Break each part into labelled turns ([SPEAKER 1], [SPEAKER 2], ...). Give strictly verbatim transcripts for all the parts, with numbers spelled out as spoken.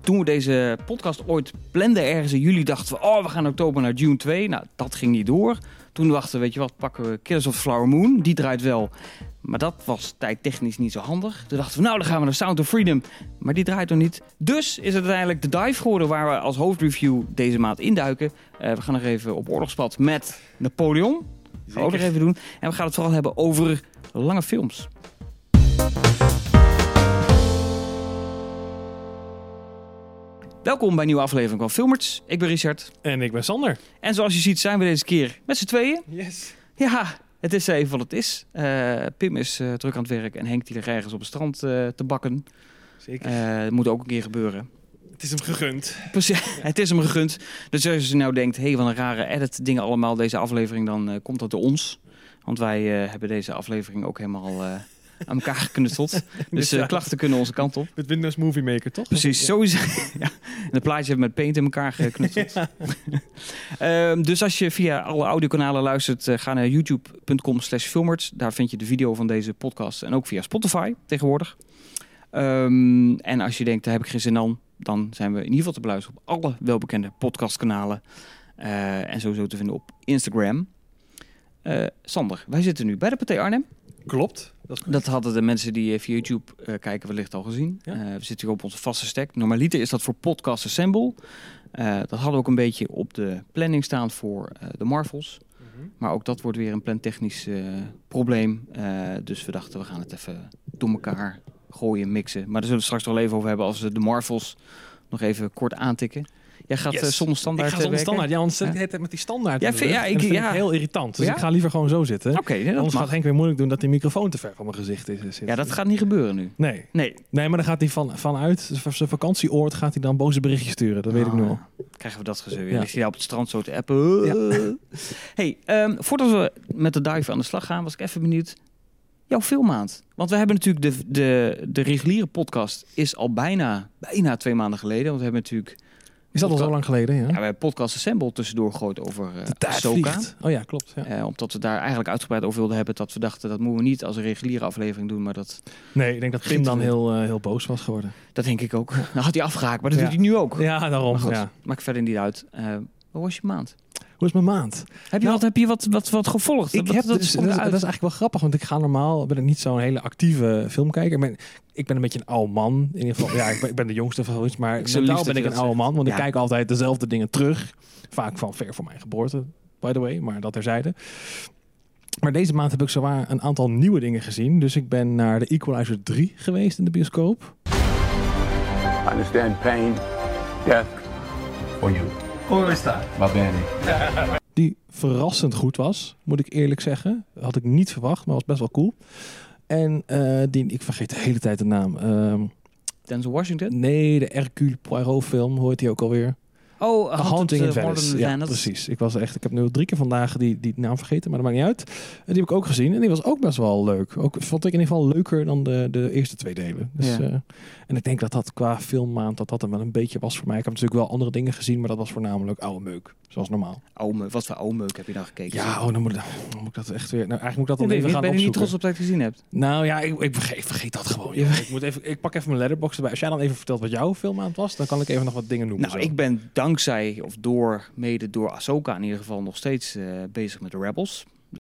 [SPEAKER 1] toen we deze podcast ooit planden ergens in juli, dachten we, oh, we gaan in oktober naar Dune twee. Nou, dat ging niet door. Toen dachten we, weet je wat, pakken we Killers of the Flower Moon. Die draait wel. Maar dat was tijdtechnisch niet zo handig. Toen dachten we, nou, dan gaan we naar Sound of Freedom. Maar die draait nog niet. Dus is het uiteindelijk The Dive geworden, waar we als hoofdreview deze maand induiken. Uh, we gaan nog even op oorlogspad met Napoleon. Dat gaan we ook nog even doen. En we gaan het vooral hebben over lange films. Welkom bij een nieuwe aflevering van Filmerts. Ik ben Richard.
[SPEAKER 2] En ik ben Sander.
[SPEAKER 1] En zoals je ziet zijn we deze keer met z'n tweeën.
[SPEAKER 2] Yes.
[SPEAKER 1] Ja, het is even wat het is. Uh, Pim is uh, druk aan het werk en Henk die ligt ergens op het strand uh, te bakken.
[SPEAKER 2] Zeker.
[SPEAKER 1] Uh, dat moet ook een keer gebeuren.
[SPEAKER 2] Het is hem gegund.
[SPEAKER 1] Precies, ja. Het is hem gegund. Dus als je nou denkt, hé, hey, wat een rare edit dingen allemaal deze aflevering, dan uh, komt dat door ons. Want wij uh, hebben deze aflevering ook helemaal uh, aan elkaar geknutseld. Dus uh, klachten kunnen onze kant op.
[SPEAKER 2] Met Windows Movie Maker, toch?
[SPEAKER 1] Precies, ja. Sowieso. Ja. En het plaatje heeft met Paint in elkaar geknutseld. Ja. um, dus als je via alle audiokanalen luistert, uh, ga naar youtube punt com slash filmerts. Daar vind je de video van deze podcast. En ook via Spotify tegenwoordig. Um, en als je denkt, daar heb ik geen zin aan, dan zijn we in ieder geval te beluisteren op alle welbekende podcastkanalen. Uh, en sowieso te vinden op Instagram. Uh, Sander, wij zitten nu bij de Pathé Arnhem.
[SPEAKER 2] Klopt. Dat,
[SPEAKER 1] dat hadden de mensen die via YouTube uh, kijken wellicht al gezien. Ja. Uh, we zitten hier op onze vaste stack. Normaliter is dat voor Podcast Assemble. Uh, dat hadden we ook een beetje op de planning staan voor uh, de Marvels. Mm-hmm. Maar ook dat wordt weer een plantechnisch uh, probleem. Uh, dus we dachten, we gaan het even door elkaar gooien, mixen. Maar daar zullen we het straks nog even over hebben als we de Marvels nog even kort aantikken. Jij gaat yes. uh, zonder standaard
[SPEAKER 2] Ik ga zonder
[SPEAKER 1] werken.
[SPEAKER 2] standaard. Ja, want zit ja? met die standaard.
[SPEAKER 1] Ja, vind, ja, ik, vind
[SPEAKER 2] ja.
[SPEAKER 1] ik
[SPEAKER 2] heel irritant. Dus
[SPEAKER 1] ja?
[SPEAKER 2] ik ga liever gewoon zo zitten.
[SPEAKER 1] Oké, okay,
[SPEAKER 2] anders mag. gaat Henk weer moeilijk doen dat die microfoon te ver van mijn gezicht is. Zit.
[SPEAKER 1] Ja, dat gaat niet gebeuren nu.
[SPEAKER 2] Nee.
[SPEAKER 1] Nee,
[SPEAKER 2] nee maar dan gaat hij van, vanuit zijn vakantieoord gaat hij dan boze berichtjes sturen. Dat oh, weet ik nu al.
[SPEAKER 1] Krijgen we dat gezeur. Ja. Ligt hij op het strand zo te appen. Ja. Hey, um, voordat we met de dive aan de slag gaan, was ik even benieuwd. Jouw filmmaand. Want we hebben natuurlijk de, de, de reguliere podcast is al bijna, bijna twee maanden geleden. Want we hebben natuurlijk...
[SPEAKER 2] Is dat al zo lang geleden? Ja,
[SPEAKER 1] ja we hebben Podcast Assemble tussendoor gegooid over uh, Ahsoka.
[SPEAKER 2] Oh ja, klopt. Ja.
[SPEAKER 1] Uh, omdat we daar eigenlijk uitgebreid over wilden hebben. Dat we dachten, dat moeten we niet als een reguliere aflevering doen. Maar dat...
[SPEAKER 2] Nee, ik denk dat Pim dan heel, uh, heel boos was geworden.
[SPEAKER 1] Dat denk ik ook. Nou had hij afgehaakt, maar dat ja. doet hij nu ook.
[SPEAKER 2] Ja, daarom.
[SPEAKER 1] Maar goed,
[SPEAKER 2] ja.
[SPEAKER 1] maakt verder niet uit. Uh, hoe was je maand?
[SPEAKER 2] Hoe is mijn maand?
[SPEAKER 1] Heb je, nou, wat, heb je wat, wat, wat gevolgd?
[SPEAKER 2] Ik
[SPEAKER 1] wat,
[SPEAKER 2] heb
[SPEAKER 1] dat,
[SPEAKER 2] dus,
[SPEAKER 1] dat,
[SPEAKER 2] dat,
[SPEAKER 1] is,
[SPEAKER 2] dat is eigenlijk wel grappig, want ik ga normaal, ben ik niet zo'n hele actieve filmkijker. Ik ben, ik ben een beetje een oude man. In ieder geval, ja, ik ben, ik ben de jongste van iets, maar mentaal ben ik een oude man, want ja. ik kijk altijd dezelfde dingen terug. Vaak van ver voor mijn geboorte, by the way, maar dat terzijde. Maar deze maand heb ik zowaar een aantal nieuwe dingen gezien. Dus ik ben naar de Equalizer drie geweest in de bioscoop.
[SPEAKER 3] I understand pain, death for you.
[SPEAKER 4] Come sta?
[SPEAKER 3] Va bene.
[SPEAKER 2] Die verrassend goed was, moet ik eerlijk zeggen. Had ik niet verwacht, maar was best wel cool. En uh, die, ik vergeet de hele tijd de naam. Uh,
[SPEAKER 1] Denzel Washington?
[SPEAKER 2] Nee, de Hercule Poirot film, hoort hij ook alweer.
[SPEAKER 1] Oh,
[SPEAKER 2] A Haunting in Venice. Ja, precies. Ik was echt, ik heb nu drie keer vandaag die, die naam vergeten, maar dat maakt niet uit. En die heb ik ook gezien en die was ook best wel leuk. Ook vond ik in ieder geval leuker dan de, de eerste twee delen. Dus, ja. uh, en ik denk dat dat qua filmmaand dat dat er wel een beetje was voor mij. Ik heb natuurlijk wel andere dingen gezien, maar dat was voornamelijk oude meuk, zoals normaal.
[SPEAKER 1] Oude meuk. Wat voor oude meuk heb je dan gekeken?
[SPEAKER 2] Ja, oh, dan, moet, dan moet ik dat echt weer. Nou, eigenlijk moet ik dat dan
[SPEAKER 1] nee,
[SPEAKER 2] even
[SPEAKER 1] nee,
[SPEAKER 2] gaan
[SPEAKER 1] ben
[SPEAKER 2] opzoeken.
[SPEAKER 1] Ben je niet trots op dat je gezien hebt?
[SPEAKER 2] Nou ja, ik, ik, vergeet, ik vergeet dat gewoon. Ja. Ik, moet even, ik pak even mijn letterbox erbij. Als jij dan even vertelt wat jouw filmmaand was, dan kan ik even nog wat dingen noemen.
[SPEAKER 1] Nou,
[SPEAKER 2] zo.
[SPEAKER 1] Ik ben dankzij of door, mede door Ahsoka in ieder geval nog steeds uh, bezig met de Rebels.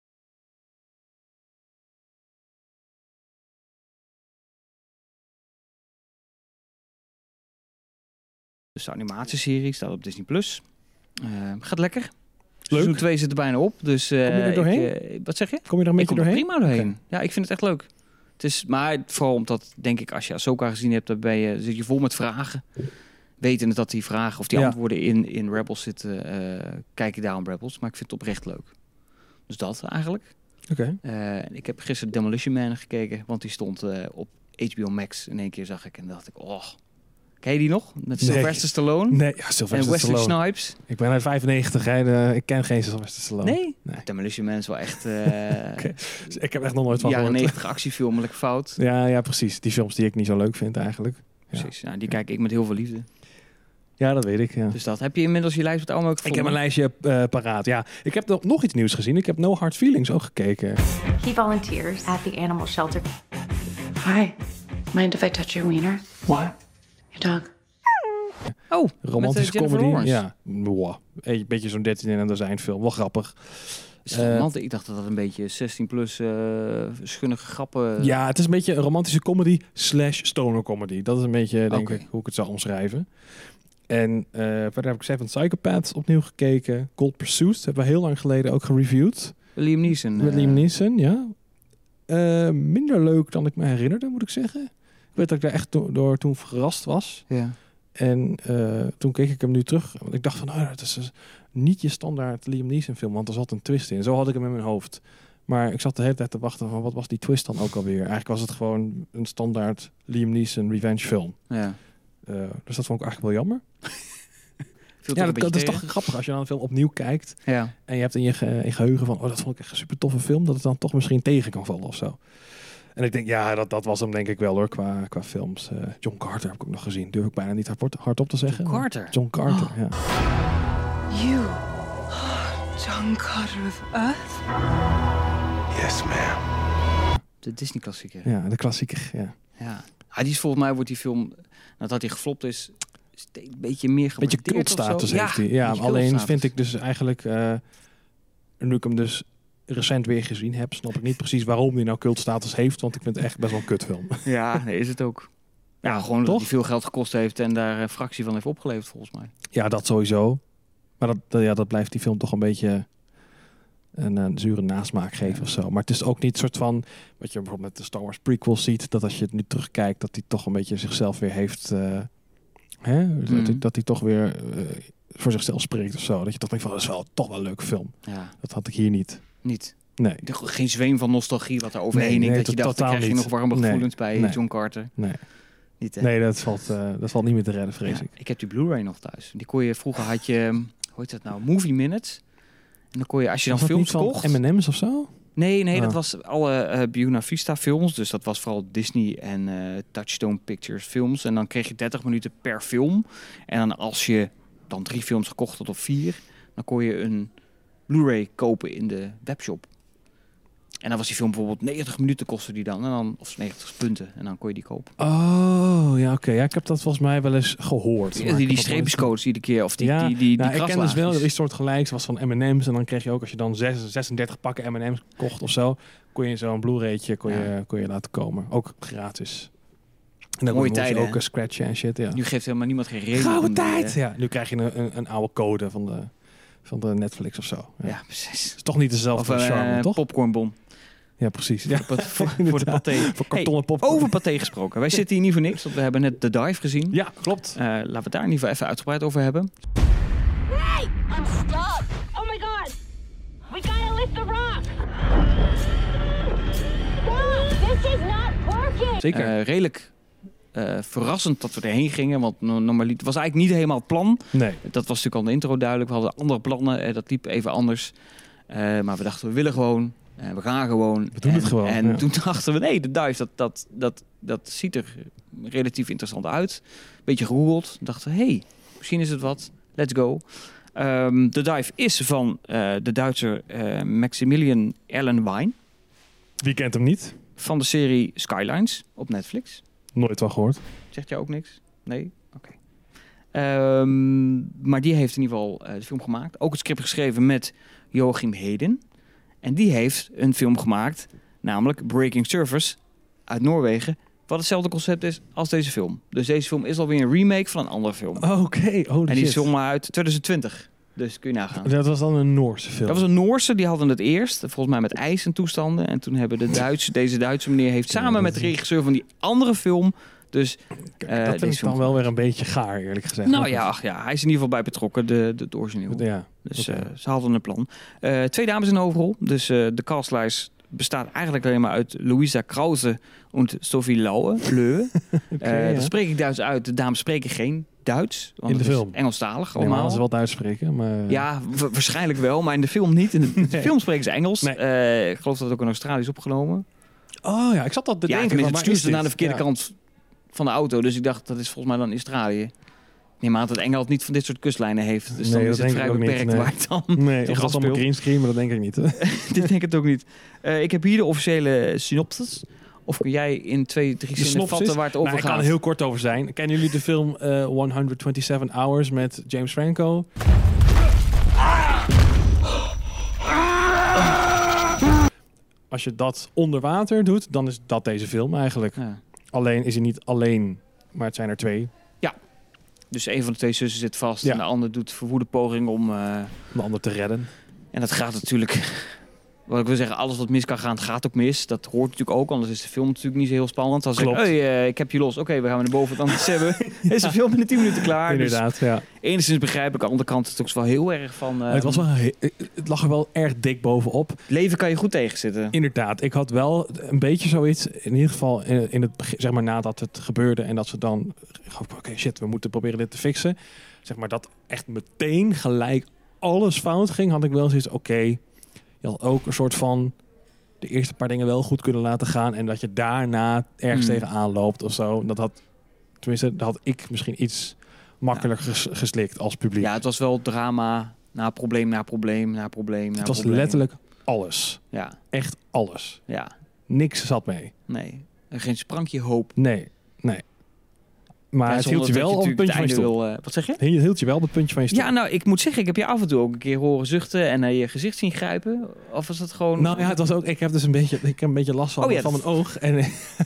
[SPEAKER 1] Dus de animatieserie staat op Disney Plus. Uh, gaat lekker. Seizoen twee zit er bijna op. Dus, uh,
[SPEAKER 2] Kom je er doorheen?
[SPEAKER 1] Ik, uh, wat zeg je?
[SPEAKER 2] Kom je er een beetje doorheen?
[SPEAKER 1] Prima doorheen.
[SPEAKER 2] Okay.
[SPEAKER 1] Ja, ik vind het echt leuk. Het is, maar vooral omdat, denk ik, als je Ahsoka gezien hebt, dan ben je, zit je vol met vragen. Wetende dat die vragen of die ja. antwoorden in, in Rebels zitten, uh, kijk je daarom Rebels. Maar ik vind het oprecht leuk. Dus dat eigenlijk.
[SPEAKER 2] Oké.
[SPEAKER 1] Okay. Uh, ik heb gisteren Demolition Man gekeken, want die stond uh, op H B O Max. In één keer zag ik en dacht ik, oh... Ken je die nog? Met nee. Sylvester Stallone?
[SPEAKER 2] Nee, ja, Sylvester
[SPEAKER 1] en Wesley
[SPEAKER 2] Stallone.
[SPEAKER 1] Snipes.
[SPEAKER 2] Ik ben uit vijfennegentig, hè, de, ik ken geen Sylvester Stallone.
[SPEAKER 1] Nee? nee. Demolition Man is wel echt... Uh,
[SPEAKER 2] okay. dus ik heb echt nog nooit van
[SPEAKER 1] jaren
[SPEAKER 2] gehoord.
[SPEAKER 1] negentig actiefilmelijk fout.
[SPEAKER 2] Ja, ja, precies. Die films die ik niet zo leuk vind eigenlijk.
[SPEAKER 1] Precies, ja. Nou, die kijk ik met heel veel liefde.
[SPEAKER 2] Ja, dat weet ik, ja.
[SPEAKER 1] Dus dat. Heb je inmiddels je lijst met allemaal ook gevonden?
[SPEAKER 2] Ik heb een lijstje uh, paraat, ja. Ik heb nog, nog iets nieuws gezien. Ik heb No Hard Feelings ook gekeken.
[SPEAKER 5] He volunteers at the animal shelter. Hi. Mind if I touch your wiener?
[SPEAKER 4] What?
[SPEAKER 5] Your dog.
[SPEAKER 1] Oh,
[SPEAKER 2] romantische
[SPEAKER 1] met, uh,
[SPEAKER 2] comedy. Ja, wow. Een beetje zo'n dertien in een dozijn film. Wel grappig.
[SPEAKER 1] Uh, ik dacht dat dat een beetje zestien plus uh, schunnige grappen...
[SPEAKER 2] Ja, het is een beetje een romantische comedy slash stoner comedy. Dat is een beetje, denk okay. ik, hoe ik het zou omschrijven. En uh, verder heb ik Seven Psychopaths opnieuw gekeken. Cold Pursuit hebben we heel lang geleden ook gereviewd.
[SPEAKER 1] Liam Neeson.
[SPEAKER 2] Met uh... Liam Neeson, ja. Uh, minder leuk dan ik me herinnerde, moet ik zeggen. Ik weet dat ik daar echt to- door toen verrast was.
[SPEAKER 1] Ja.
[SPEAKER 2] En uh, toen keek ik hem nu terug. Ik dacht van, nou, dat is niet je standaard Liam Neeson film, want er zat een twist in. Zo had ik hem in mijn hoofd. Maar ik zat de hele tijd te wachten van, wat was die twist dan ook alweer? Eigenlijk was het gewoon een standaard Liam Neeson revenge film.
[SPEAKER 1] Ja.
[SPEAKER 2] Uh, dus dat vond ik eigenlijk wel jammer. Ja, dat, dat is toch grappig als je dan een film opnieuw kijkt.
[SPEAKER 1] Ja.
[SPEAKER 2] En je hebt in je, ge- in je geheugen van, oh, dat vond ik echt een super toffe film. Dat het dan toch misschien tegen kan vallen of zo. En ik denk, ja, dat, dat was hem denk ik wel hoor, qua, qua films. Uh, John Carter heb ik ook nog gezien. Durf ik bijna niet hard, hardop te zeggen.
[SPEAKER 1] John Carter?
[SPEAKER 2] John Carter, oh. ja.
[SPEAKER 4] You, John Carter of Earth?
[SPEAKER 3] Yes, ma'am.
[SPEAKER 1] De Disney-klassieker.
[SPEAKER 2] Ja, de klassieker, ja.
[SPEAKER 1] Ja. Ah, die is volgens mij, wordt die film, nadat hij geflopt is, een beetje meer gewaardeerd.
[SPEAKER 2] Beetje cultstatus heeft hij. Ja, ja alleen vind ik dus eigenlijk, uh, nu ik hem dus recent weer gezien heb, snap ik niet precies waarom hij nou cultstatus heeft, want ik vind het echt best wel een kutfilm.
[SPEAKER 1] Ja, nee, is het ook. Ja, gewoon Toch? dat hij veel geld gekost heeft en daar een fractie van heeft opgeleverd, volgens mij.
[SPEAKER 2] Ja, dat sowieso. Maar dat, dat, ja, dat blijft die film toch een beetje een, een zure nasmaak geven ja. of zo. Maar het is ook niet soort van, wat je bijvoorbeeld met de Star Wars prequels ziet, dat als je het nu terugkijkt, dat hij toch een beetje zichzelf weer heeft, uh, hè? Mm. Dat, hij, dat hij toch weer uh, voor zichzelf spreekt of zo. Dat je toch denkt van, dat is wel toch wel een leuke film.
[SPEAKER 1] Ja.
[SPEAKER 2] Dat had ik hier niet.
[SPEAKER 1] Niet?
[SPEAKER 2] Nee.
[SPEAKER 1] Geen zweem van nostalgie wat er overheen
[SPEAKER 2] nee,
[SPEAKER 1] hing.
[SPEAKER 2] Nee,
[SPEAKER 1] dat je dacht, dan krijg je
[SPEAKER 2] niet.
[SPEAKER 1] nog warme gevoelens
[SPEAKER 2] nee,
[SPEAKER 1] bij
[SPEAKER 2] nee.
[SPEAKER 1] John Carter.
[SPEAKER 2] Nee.
[SPEAKER 1] Niet,
[SPEAKER 2] nee, dat valt, uh, dat valt niet meer te redden, vrees
[SPEAKER 1] ja,
[SPEAKER 2] ik.
[SPEAKER 1] Ik heb die Blu-ray nog thuis. Die kon je, vroeger had je, hoe heet dat nou, Movie Minutes. En dan kon je, als je dan
[SPEAKER 2] was
[SPEAKER 1] films
[SPEAKER 2] dat niet
[SPEAKER 1] kocht...
[SPEAKER 2] van M en M's of zo?
[SPEAKER 1] Nee, nee,
[SPEAKER 2] oh.
[SPEAKER 1] dat was alle uh, Buena Vista films. Dus dat was vooral Disney en uh, Touchstone Pictures films. En dan kreeg je dertig minuten per film. En dan als je dan drie films gekocht had of vier, dan kon je een Blu-ray kopen in de webshop. En dan was die film bijvoorbeeld negentig minuten kostte die dan. En dan of negentig punten. En dan kon je die kopen.
[SPEAKER 2] Oh, ja, oké. Okay. Ja, ik heb dat volgens mij wel eens gehoord.
[SPEAKER 1] Die, die, die streepjescodes iedere keer. Of die,
[SPEAKER 2] ja,
[SPEAKER 1] die, die, die,
[SPEAKER 2] nou,
[SPEAKER 1] die
[SPEAKER 2] ik ken dus wel dat iets soort gelijks was van M en M's. En dan kreeg je ook, als je dan zesendertig pakken M en M's kocht of zo, kon je zo'n Blu-raytje kon je, ja. kon je laten komen. Ook gratis. En dan
[SPEAKER 1] mooie tijden.
[SPEAKER 2] Ook scratchen en shit, ja.
[SPEAKER 1] Nu geeft helemaal niemand geen reden.
[SPEAKER 2] Gouden tijd! Ja, nu krijg je een, een, een oude code van de, van de Netflix of zo. Ja,
[SPEAKER 1] ja precies.
[SPEAKER 2] Het is toch niet dezelfde
[SPEAKER 1] of, uh,
[SPEAKER 2] charme, toch?
[SPEAKER 1] Popcornbon.
[SPEAKER 2] Ja, precies.
[SPEAKER 1] Ja. Voor, voor, voor de paté.
[SPEAKER 2] Voor kartonnen
[SPEAKER 1] hey,
[SPEAKER 2] popcorn.
[SPEAKER 1] Over paté gesproken. Wij zitten hier niet voor niks, want we hebben net The Dive gezien.
[SPEAKER 2] Ja, klopt.
[SPEAKER 1] Uh, laten we het daar in ieder geval even uitgebreid over hebben.
[SPEAKER 6] Hey! I'm stuck! Oh my god! We gotta lift the rock! Stop! This is not working!
[SPEAKER 1] Zeker. Uh, redelijk uh, verrassend dat we erheen gingen, want normaal het was eigenlijk niet helemaal het plan.
[SPEAKER 2] Nee.
[SPEAKER 1] Dat was natuurlijk al in de intro duidelijk. We hadden andere plannen, uh, dat liep even anders. Uh, maar we dachten, we willen gewoon... Uh, we gaan gewoon.
[SPEAKER 2] We doen
[SPEAKER 1] en,
[SPEAKER 2] het gewoon.
[SPEAKER 1] En
[SPEAKER 2] ja.
[SPEAKER 1] toen dachten we, nee, de Dive, dat, dat, dat, dat ziet er relatief interessant uit. Beetje gegoogeld. Dachten we, hey, misschien is het wat. Let's go. Um, de Dive is van uh, de Duitser uh, Maximilian Erlenwein.
[SPEAKER 2] Wie kent hem niet?
[SPEAKER 1] Van de serie Skylines op Netflix.
[SPEAKER 2] Nooit wel gehoord.
[SPEAKER 1] Zegt jij ook niks? Nee? Oké. Okay. Um, maar die heeft in ieder geval uh, de film gemaakt. Ook het script geschreven met Joachim Heden. En die heeft een film gemaakt, namelijk Breaking Surface uit Noorwegen. Wat hetzelfde concept is als deze film. Dus deze film is alweer een remake van een andere film.
[SPEAKER 2] Oké, okay. oh,
[SPEAKER 1] en die is film uit twintig twintig. Dus kun je nagaan.
[SPEAKER 2] Dat was dan een Noorse film?
[SPEAKER 1] Dat was een Noorse, die hadden het eerst. Volgens mij met ijs en toestanden. En toen hebben de Duitse, deze Duitse meneer heeft samen met de regisseur van die andere film... Dus,
[SPEAKER 2] Kijk, uh, dat vind ik dan wel weer een beetje gaar, eerlijk gezegd.
[SPEAKER 1] Nou ja, ach ja, hij is in ieder geval bij betrokken, de, de, de origineel.
[SPEAKER 2] Ja,
[SPEAKER 1] dus
[SPEAKER 2] okay.
[SPEAKER 1] uh, ze hadden een plan. Uh, twee dames in de hoofdrol. Dus uh, de castlijst bestaat eigenlijk alleen maar uit Louisa Krause en Sophie Lauwe. Leuwe. okay, uh, ja. Dat spreek ik Duits uit. De dames spreken geen Duits. Want
[SPEAKER 2] in de film?
[SPEAKER 1] Engelstalig
[SPEAKER 2] allemaal.
[SPEAKER 1] allemaal.
[SPEAKER 2] Nee, ze wel Duits spreken. Maar...
[SPEAKER 1] Ja, w- waarschijnlijk wel, maar in de film niet. In de, in de
[SPEAKER 2] nee.
[SPEAKER 1] film spreken ze Engels.
[SPEAKER 2] Nee.
[SPEAKER 1] Uh, ik geloof dat het ook in Australië is opgenomen.
[SPEAKER 2] Oh ja, ik zat dat te
[SPEAKER 1] ja,
[SPEAKER 2] denken.
[SPEAKER 1] Ja, het stuurde ze naar de verkeerde
[SPEAKER 2] ja.
[SPEAKER 1] kant van de auto. Dus ik dacht, dat is volgens mij dan Australië. Nee, maar dat Engeland niet van dit soort kustlijnen heeft. Dus
[SPEAKER 2] nee,
[SPEAKER 1] dan is het vrij beperkt
[SPEAKER 2] niet, nee.
[SPEAKER 1] waar het dan
[SPEAKER 2] nee, of dat allemaal greenscreen, maar dat denk ik niet.
[SPEAKER 1] Dit denk ik ook niet. Uh, ik heb hier de officiële synopsis. Of kun jij in twee, drie zinnen vatten waar het over
[SPEAKER 2] nou,
[SPEAKER 1] gaat?
[SPEAKER 2] Ik kan er heel kort over zijn. Kennen jullie de film uh, honderdzevenentwintig Hours met James Franco? Als je dat onder water doet, dan is dat deze film eigenlijk. Ja. Alleen is hij niet alleen, maar het zijn er twee.
[SPEAKER 1] Ja, dus een van de twee zussen zit vast
[SPEAKER 2] ja.
[SPEAKER 1] en de ander doet verwoede poging om... Uh...
[SPEAKER 2] de ander te redden.
[SPEAKER 1] En dat gaat natuurlijk... Wat ik wil zeggen, alles wat mis kan gaan, gaat ook mis. Dat hoort natuurlijk ook, anders is de film natuurlijk niet zo heel spannend. Als ik zeg, hey, uh, ik heb je los. Oké, okay, we gaan naar boven. Dan hebben is de film in tien minuten klaar.
[SPEAKER 2] Inderdaad,
[SPEAKER 1] dus
[SPEAKER 2] ja.
[SPEAKER 1] Enigszins begrijp ik. Aan de andere kant is het ook wel heel erg van... Uh,
[SPEAKER 2] het, was wel, het lag er wel erg dik bovenop.
[SPEAKER 1] Leven kan je goed tegenzitten.
[SPEAKER 2] Inderdaad. Ik had wel een beetje zoiets, in ieder geval in, in het begin, zeg maar nadat het gebeurde en dat ze dan... Oké, okay, shit, we moeten proberen dit te fixen. Zeg maar dat echt meteen gelijk alles fout ging, had ik wel zoiets, oké... Okay, je had ook een soort van de eerste paar dingen wel goed kunnen laten gaan en dat je daarna ergens mm. tegenaan loopt of zo. Dat had, tenminste, dat had ik misschien iets makkelijker ja. ges, geslikt als publiek.
[SPEAKER 1] Ja, het was wel drama na probleem, na probleem, na probleem, na
[SPEAKER 2] Het was
[SPEAKER 1] probleem.
[SPEAKER 2] letterlijk alles.
[SPEAKER 1] Ja.
[SPEAKER 2] Echt alles.
[SPEAKER 1] Ja.
[SPEAKER 2] Niks zat mee.
[SPEAKER 1] Nee. Geen sprankje hoop.
[SPEAKER 2] Nee, nee. Maar
[SPEAKER 1] ja,
[SPEAKER 2] het hield je wel op het puntje van je stoel.
[SPEAKER 1] Wil, uh, wat zeg je?
[SPEAKER 2] Het hield je wel op het puntje van je stoel.
[SPEAKER 1] Ja, nou, ik moet zeggen, ik heb je af en toe ook een keer horen zuchten en naar uh, je gezicht zien grijpen. Of was het gewoon...
[SPEAKER 2] Nou ja, het was ook... Ik heb dus een beetje, ik heb een beetje last van,
[SPEAKER 1] oh, ja,
[SPEAKER 2] van
[SPEAKER 1] dat...
[SPEAKER 2] mijn oog. En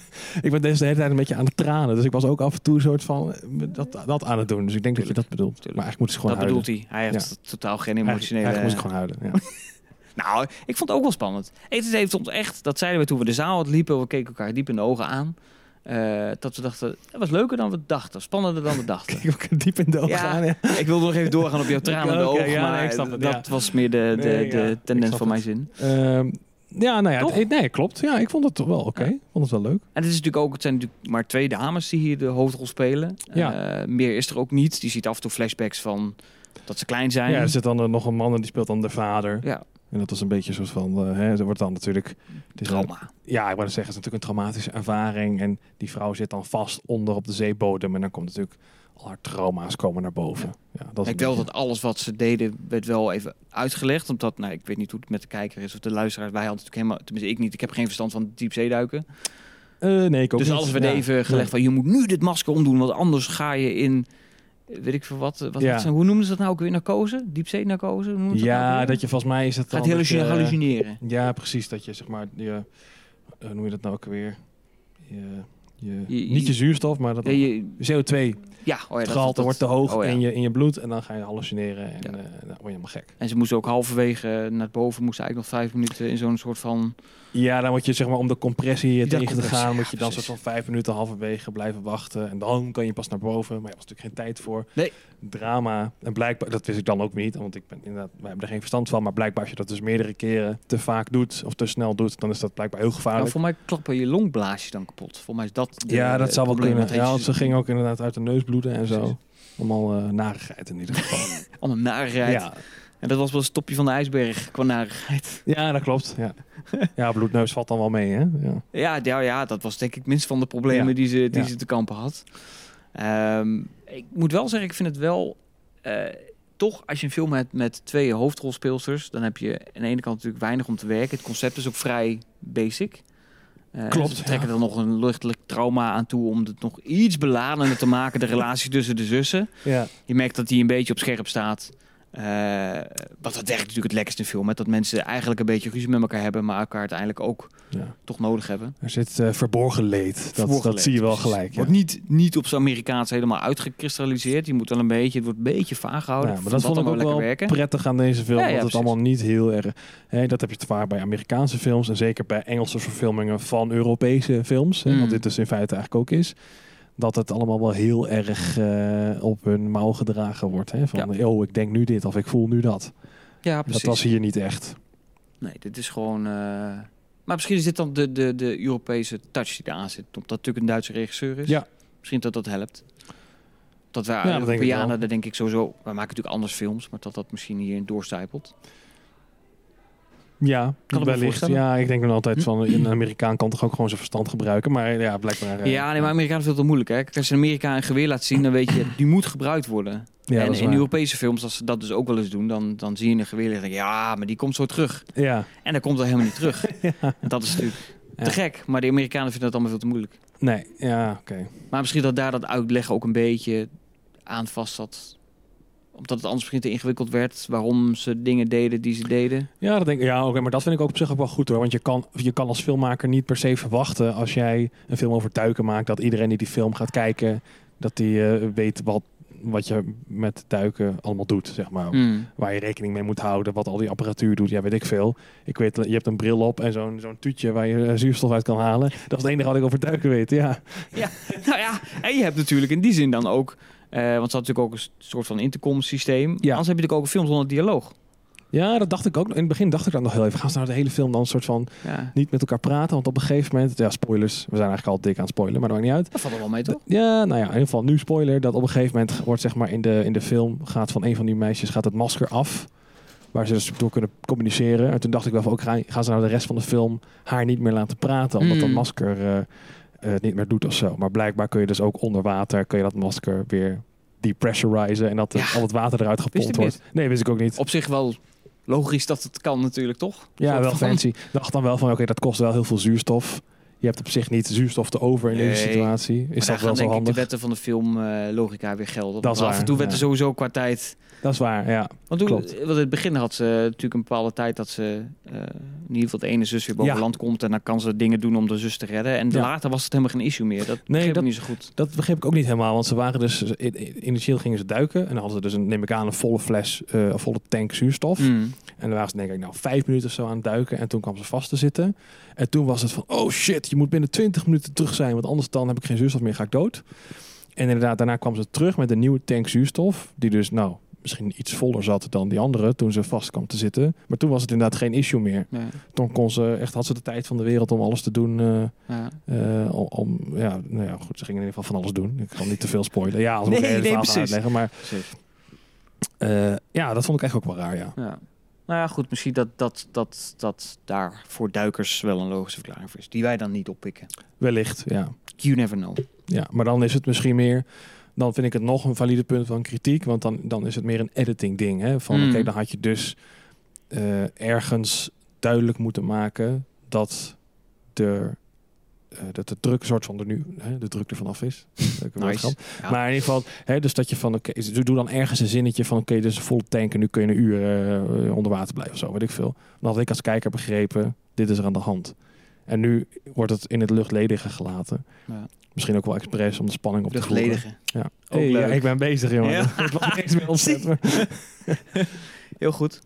[SPEAKER 2] ik ben deze de hele tijd een beetje aan het tranen. Dus ik was ook af en toe een soort van dat, dat aan het doen. Dus ik denk Tuurlijk. dat je dat bedoelt. Tuurlijk. Maar eigenlijk moet ze gewoon
[SPEAKER 1] dat
[SPEAKER 2] huilen.
[SPEAKER 1] Dat bedoelt hij. Hij heeft ja. totaal geen emotionele...
[SPEAKER 2] Eigenlijk moest ik gewoon huilen, ja.
[SPEAKER 1] Nou, ik vond het ook wel spannend. Het heeft ons echt, dat zeiden we toen we de zaal had liepen, we keken elkaar diep in de ogen aan. Uh, dat we dachten, het was leuker dan we dachten, spannender dan we dachten.
[SPEAKER 2] Kijk ook diep in de ogen
[SPEAKER 1] ja,
[SPEAKER 2] aan, ja.
[SPEAKER 1] Ik wilde nog even doorgaan op jouw tranen in de
[SPEAKER 2] okay,
[SPEAKER 1] ogen,
[SPEAKER 2] ja,
[SPEAKER 1] maar
[SPEAKER 2] nee, ik het,
[SPEAKER 1] dat
[SPEAKER 2] ja.
[SPEAKER 1] was meer de, de,
[SPEAKER 2] nee,
[SPEAKER 1] de
[SPEAKER 2] ja,
[SPEAKER 1] tendens van mijn zin.
[SPEAKER 2] Um, ja, nou ja, het, nee, klopt. Ja, ik vond het wel oké. Okay. Ik vond het wel leuk.
[SPEAKER 1] En het is natuurlijk ook, het zijn natuurlijk maar twee dames die hier de hoofdrol spelen.
[SPEAKER 2] Ja.
[SPEAKER 1] Uh, meer is er ook niet. Die ziet af en toe flashbacks van dat ze klein zijn.
[SPEAKER 2] Ja, er zit dan uh, nog een man en die speelt dan de vader.
[SPEAKER 1] Ja.
[SPEAKER 2] En dat was een beetje een soort van, uh, hè, er wordt dan natuurlijk...
[SPEAKER 1] Trauma.
[SPEAKER 2] Een, ja, ik wou zeggen, het is natuurlijk een traumatische ervaring. En die vrouw zit dan vast onder op de zeebodem. En dan komt natuurlijk al haar trauma's komen naar boven. Ja, dat is
[SPEAKER 1] ik wel dat alles wat ze deden werd wel even uitgelegd. Omdat, nou, ik weet niet hoe het met de kijker is of de luisteraars. Wij hadden natuurlijk helemaal, tenminste ik niet. Ik heb geen verstand van diepzeeduiken.
[SPEAKER 2] Uh, nee, ik ook
[SPEAKER 1] dus
[SPEAKER 2] niet.
[SPEAKER 1] alles werd
[SPEAKER 2] ja.
[SPEAKER 1] even gelegd ja. van, je moet nu dit masker omdoen. Want anders ga je in... Weet ik veel wat. wat
[SPEAKER 2] ja.
[SPEAKER 1] zijn, hoe noemen ze dat nou ook weer? Narcose? Diepzee-narcose?
[SPEAKER 2] Dat ja, nou dat je volgens mij is het
[SPEAKER 1] gaat hallucine,
[SPEAKER 2] je,
[SPEAKER 1] hallucineren.
[SPEAKER 2] Ja, precies. Dat je zeg maar, je, uh, noem je dat nou ook weer? Je, je, je, niet je zuurstof, maar dat ja, je, C O twee.
[SPEAKER 1] Ja, oh ja,
[SPEAKER 2] het gehalte
[SPEAKER 1] dat,
[SPEAKER 2] wordt te hoog
[SPEAKER 1] oh ja.
[SPEAKER 2] in, je, in je bloed en dan ga je hallucineren en ja. uh, dan word je helemaal gek.
[SPEAKER 1] En ze moesten ook halverwege naar boven, moesten eigenlijk nog vijf minuten in zo'n soort van...
[SPEAKER 2] Ja, dan moet je zeg maar om de compressie tegen compressie, te gaan, moet je dan
[SPEAKER 1] ja,
[SPEAKER 2] soort van vijf minuten halverwege blijven wachten en dan kan je pas naar boven. Maar je was natuurlijk geen tijd voor.
[SPEAKER 1] Nee.
[SPEAKER 2] Drama. En blijkbaar, dat wist ik dan ook niet, want ik ben inderdaad, wij hebben er geen verstand van, maar blijkbaar als je dat dus meerdere keren te vaak doet of te snel doet, dan is dat blijkbaar heel gevaarlijk.
[SPEAKER 1] Nou, voor mij klappen je longblaasje dan kapot. Volgens mij is dat de,
[SPEAKER 2] Ja, dat zou wel kunnen. Ja,
[SPEAKER 1] want
[SPEAKER 2] ze ging ook inderdaad uit de neus bloeden en zo. Allemaal uh, narigheid in ieder geval.
[SPEAKER 1] Allemaal narigheid.
[SPEAKER 2] Ja.
[SPEAKER 1] En dat was wel een stopje van de ijsberg qua narigheid.
[SPEAKER 2] Ja, dat klopt. Ja, ja bloedneus valt dan wel mee, hè? Ja,
[SPEAKER 1] ja, ja, ja dat was denk ik minst van de problemen ja. die, ze, die ja. ze te kampen had. Um, ik moet wel zeggen, ik vind het wel... Uh, toch, als je een film hebt met twee hoofdrolspeelsters... dan heb je aan de ene kant natuurlijk weinig om te werken. Het concept is ook vrij basic. Uh,
[SPEAKER 2] Klopt.
[SPEAKER 1] Ze trekken
[SPEAKER 2] ja.
[SPEAKER 1] er nog een luchtelijk trauma aan toe... om het nog iets beladener te maken, de relatie tussen de zussen.
[SPEAKER 2] Ja.
[SPEAKER 1] Je merkt dat die een beetje op scherp staat... Uh, wat dat werkt natuurlijk het lekkerste in film. Hè? Dat mensen eigenlijk een beetje ruzie met elkaar hebben... maar elkaar uiteindelijk ook ja. toch nodig hebben.
[SPEAKER 2] Er zit uh, verborgen leed. Dat,
[SPEAKER 1] verborgen
[SPEAKER 2] dat
[SPEAKER 1] leed,
[SPEAKER 2] zie je wel
[SPEAKER 1] precies.
[SPEAKER 2] gelijk. Ja.
[SPEAKER 1] Wordt niet, niet op zijn Amerikaans helemaal uitgekristalliseerd. Je moet wel een beetje... Het wordt een beetje vaag gehouden.
[SPEAKER 2] Ja, maar dat vond ik ook wel
[SPEAKER 1] werken.
[SPEAKER 2] prettig aan deze film.
[SPEAKER 1] Ja, ja,
[SPEAKER 2] dat het allemaal niet heel erg... Hè, dat heb je te vaak bij Amerikaanse films... en zeker bij Engelse verfilmingen van Europese films. Hè, mm. Wat dit dus in feite eigenlijk ook is... dat het allemaal wel heel erg uh, op hun mouw gedragen wordt. Hè? Van, ja. oh, ik denk nu dit of ik voel nu dat.
[SPEAKER 1] Ja, precies.
[SPEAKER 2] Dat was hier niet echt.
[SPEAKER 1] Nee, dit is gewoon... Uh... Maar misschien is dit dan de, de, de Europese touch die eraan zit. Omdat het natuurlijk een Duitse regisseur is.
[SPEAKER 2] Ja.
[SPEAKER 1] Misschien dat dat helpt. Dat wij
[SPEAKER 2] ja,
[SPEAKER 1] Europeanen, daar denk ik sowieso... We maken natuurlijk anders films, maar dat dat misschien hierin doorstijpelt.
[SPEAKER 2] Ja, kan wellicht. Ja, ik denk dan altijd van een Amerikaan kan toch ook gewoon zijn verstand gebruiken, maar ja, blijkbaar. Uh,
[SPEAKER 1] ja, nee, maar Amerikanen vinden het moeilijk, hè? Als je in Amerika een geweer laat zien, dan weet je, die moet gebruikt worden. Ja, en in waar. Europese films, als ze dat dus ook wel eens doen, dan, dan zie je een geweer en denk je, ja, maar die komt zo terug.
[SPEAKER 2] Ja.
[SPEAKER 1] En dan komt dat helemaal niet terug. Ja. En dat is natuurlijk
[SPEAKER 2] Ja.
[SPEAKER 1] te gek. Maar de Amerikanen vinden dat allemaal veel te moeilijk.
[SPEAKER 2] Nee, ja, oké. Okay.
[SPEAKER 1] Maar misschien dat daar dat uitleggen ook een beetje aan vast zat. Omdat het anders misschien te ingewikkeld werd. Waarom ze dingen deden die ze deden.
[SPEAKER 2] Ja, dat denk ik. Ja, oké, okay, maar dat vind ik ook op zich ook wel goed hoor. Want je kan, je kan als filmmaker niet per se verwachten als jij een film over duiken maakt, dat iedereen die die film gaat kijken, dat die uh, weet wat, wat je met duiken allemaal doet, zeg maar. Mm. Waar je rekening mee moet houden, wat al die apparatuur doet. Ja, weet ik veel. Ik weet, je hebt een bril op en zo'n, zo'n tuutje waar je uh, zuurstof uit kan halen. Dat is het enige wat ik over duiken weet, ja.
[SPEAKER 1] Ja, nou ja, en je hebt natuurlijk in die zin dan ook, uh, want het had natuurlijk ook een soort van intercom systeem. Ja. Anders heb je natuurlijk ook een film zonder dialoog.
[SPEAKER 2] Ja, dat dacht ik ook. In het begin dacht ik dat nog heel even. Gaan ze nou de hele film dan een soort van ja. niet met elkaar praten? Want op een gegeven moment, ja, spoilers. We zijn eigenlijk al dik aan het spoilen, maar dat maakt niet uit.
[SPEAKER 1] Dat valt er wel mee, toch?
[SPEAKER 2] Ja, nou ja, in ieder geval nu spoiler. Dat op een gegeven moment wordt, zeg maar, in de, in de film gaat van een van die meisjes gaat het masker af. Waar ze dus door kunnen communiceren. En toen dacht ik wel van, ook gaan, gaan ze nou de rest van de film haar niet meer laten praten. Omdat mm. dat masker uh, uh, niet meer doet of zo. Maar blijkbaar kun je dus ook onder water, kun je dat masker weer depressurizen. En dat ja. al het water eruit gepompt wordt. Nee, wist ik ook niet.
[SPEAKER 1] Op zich wel logisch dat het kan natuurlijk, toch?
[SPEAKER 2] Ja, wel fancy. Ik dacht dan wel van, oké, okay, dat kost wel heel veel zuurstof. Je hebt op zich niet zuurstof te over in nee, deze situatie. Is dat wel zo handig?
[SPEAKER 1] De wetten van de filmlogica uh, weer gelden.
[SPEAKER 2] Dat is waar.
[SPEAKER 1] Af en toe werd er
[SPEAKER 2] ja.
[SPEAKER 1] sowieso qua tijd.
[SPEAKER 2] Dat is waar, ja.
[SPEAKER 1] Want toen, want in het begin had ze natuurlijk een bepaalde tijd dat ze uh, in ieder geval de ene zus weer boven ja. land komt en dan kan ze dingen doen om de zus te redden. En ja. later was het helemaal geen issue meer. Dat
[SPEAKER 2] nee,
[SPEAKER 1] begreep
[SPEAKER 2] dat,
[SPEAKER 1] ik niet zo goed.
[SPEAKER 2] Dat begreep ik ook niet helemaal, want ze waren dus initieel gingen ze duiken en dan hadden ze dus een, neem ik aan, een volle fles, uh, een volle tank zuurstof. Mm. En dan waren ze denk ik nou vijf minuten of zo aan het duiken en toen kwam ze vast te zitten. En toen was het van, oh shit, je moet binnen twintig minuten terug zijn, want anders dan heb ik geen zuurstof meer, ga ik dood. En inderdaad, daarna kwam ze terug met een nieuwe tank zuurstof, die dus nou misschien iets voller zat dan die andere toen ze vast kwam te zitten. Maar toen was het inderdaad geen issue meer. Nee. Toen kon ze echt, had ze de tijd van de wereld om alles te doen. Uh, ja. Uh, om, om, ja, nou ja, goed, ze gingen in ieder geval van alles doen. Ik kan niet te veel spoilen. Ja, als
[SPEAKER 1] nee,
[SPEAKER 2] ik
[SPEAKER 1] nee,
[SPEAKER 2] nee,
[SPEAKER 1] precies.
[SPEAKER 2] uitleggen. Maar uh, ja, dat vond ik echt ook wel raar, ja.
[SPEAKER 1] ja. Nou ja, goed, misschien dat, dat, dat, dat daar voor duikers wel een logische verklaring voor is. Die wij dan niet oppikken.
[SPEAKER 2] Wellicht, ja.
[SPEAKER 1] You never know.
[SPEAKER 2] Ja, maar dan is het misschien meer, dan vind ik het nog een valide punt van kritiek. Want dan, dan is het meer een editing ding. Hè? Van mm. oké, okay, dan had je dus uh, ergens duidelijk moeten maken dat de, uh, dat de druk soort van er nu, hè, de druk er vanaf is. Nice. Ja. Maar in ieder geval, hè, dus dat je van oké, okay, doe dan ergens een zinnetje van oké, okay, dus een volle tank en nu kun je een uur uh, onder water blijven of zo, weet ik veel. Dan had ik als kijker begrepen, dit is er aan de hand. En nu wordt het in het luchtledige gelaten. Ja. Misschien ook wel expres om de spanning op te voeren.
[SPEAKER 1] Luchtledige.
[SPEAKER 2] Ja. Hey, ja, ik ben bezig, jongen. Ja. Het was niks meer ontzettend.
[SPEAKER 1] Heel goed.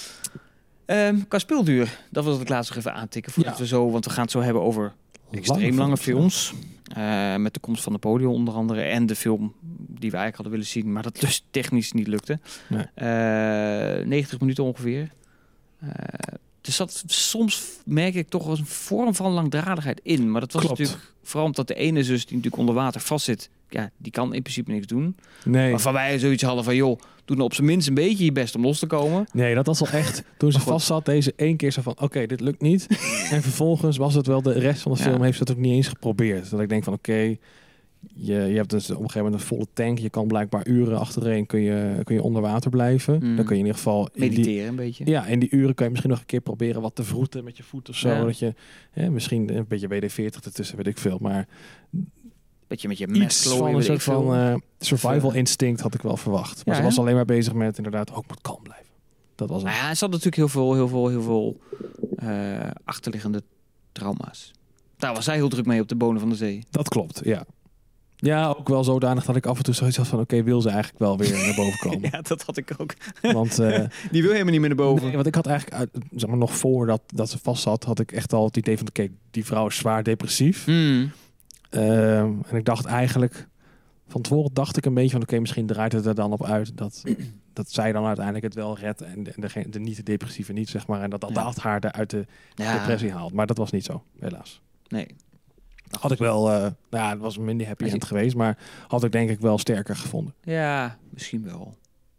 [SPEAKER 1] Um, qua speelduur, dat was het laatst nog even aantikken. Voordat ja. we zo, want we gaan het zo hebben over extreem lange, lange films. Uh, met de komst van Napoleon onder andere. En de film die we eigenlijk hadden willen zien, maar dat dus technisch niet lukte. Nee. Uh, negentig minuten ongeveer. Uh, Dus dat, soms merk ik toch als een vorm van langdradigheid in. Maar dat was Klopt. natuurlijk vooral omdat de ene zus die natuurlijk onder water vastzit, ja, die kan in principe niks doen.
[SPEAKER 2] Nee.
[SPEAKER 1] Waarvan wij zoiets hadden van, joh, doe nou op zijn minst een beetje je best om los te komen.
[SPEAKER 2] Nee, dat was al echt, toen ze vast zat, deze één keer zo van, oké, okay, dit lukt niet. En vervolgens was het wel, de rest van de film ja. heeft het ook niet eens geprobeerd. Dat ik denk van, oké, okay, Je, je hebt dus op een gegeven moment een volle tank. Je kan blijkbaar uren achtereen kun je, kun je onder water blijven. Mm. Dan kun je in ieder geval
[SPEAKER 1] mediteren
[SPEAKER 2] die,
[SPEAKER 1] een beetje.
[SPEAKER 2] Ja, in die uren kan je misschien nog een keer proberen wat te vroeten met je voet of zo. Ja. Dat je hè, misschien een beetje W D veertig ertussen, weet ik veel. Maar
[SPEAKER 1] beetje met je
[SPEAKER 2] iets van een soort van uh, survival instinct had ik wel verwacht. Maar ja, ze was alleen maar bezig met inderdaad ook moet kalm blijven. Dat was het.
[SPEAKER 1] Nou ja, er zat natuurlijk heel veel, heel veel, heel veel uh, achterliggende trauma's. Daar was zij heel druk mee op de bodem van de zee.
[SPEAKER 2] Dat klopt, ja. Ja, ook wel zodanig dat ik af en toe zoiets had van oké, okay, wil ze eigenlijk wel weer naar boven komen?
[SPEAKER 1] Ja, dat had ik ook.
[SPEAKER 2] Want uh,
[SPEAKER 1] die wil helemaal niet meer naar boven.
[SPEAKER 2] Nee, want ik had eigenlijk, uit, zeg maar nog voor dat, dat ze vast zat, had ik echt al het idee van oké, okay, die vrouw is zwaar depressief. Mm. Uh, en ik dacht eigenlijk, van tevoren dacht ik een beetje van oké, okay, misschien draait het er dan op uit dat, dat zij dan uiteindelijk het wel redt en de, de, de niet depressieve niet, zeg maar. En dat dat ja. haar uit de ja. depressie haalt. Maar dat was niet zo, helaas.
[SPEAKER 1] Nee.
[SPEAKER 2] Had ik wel, uh, nou ja, het was een minder happy end geweest, maar had ik denk ik wel sterker gevonden.
[SPEAKER 1] Ja, misschien wel.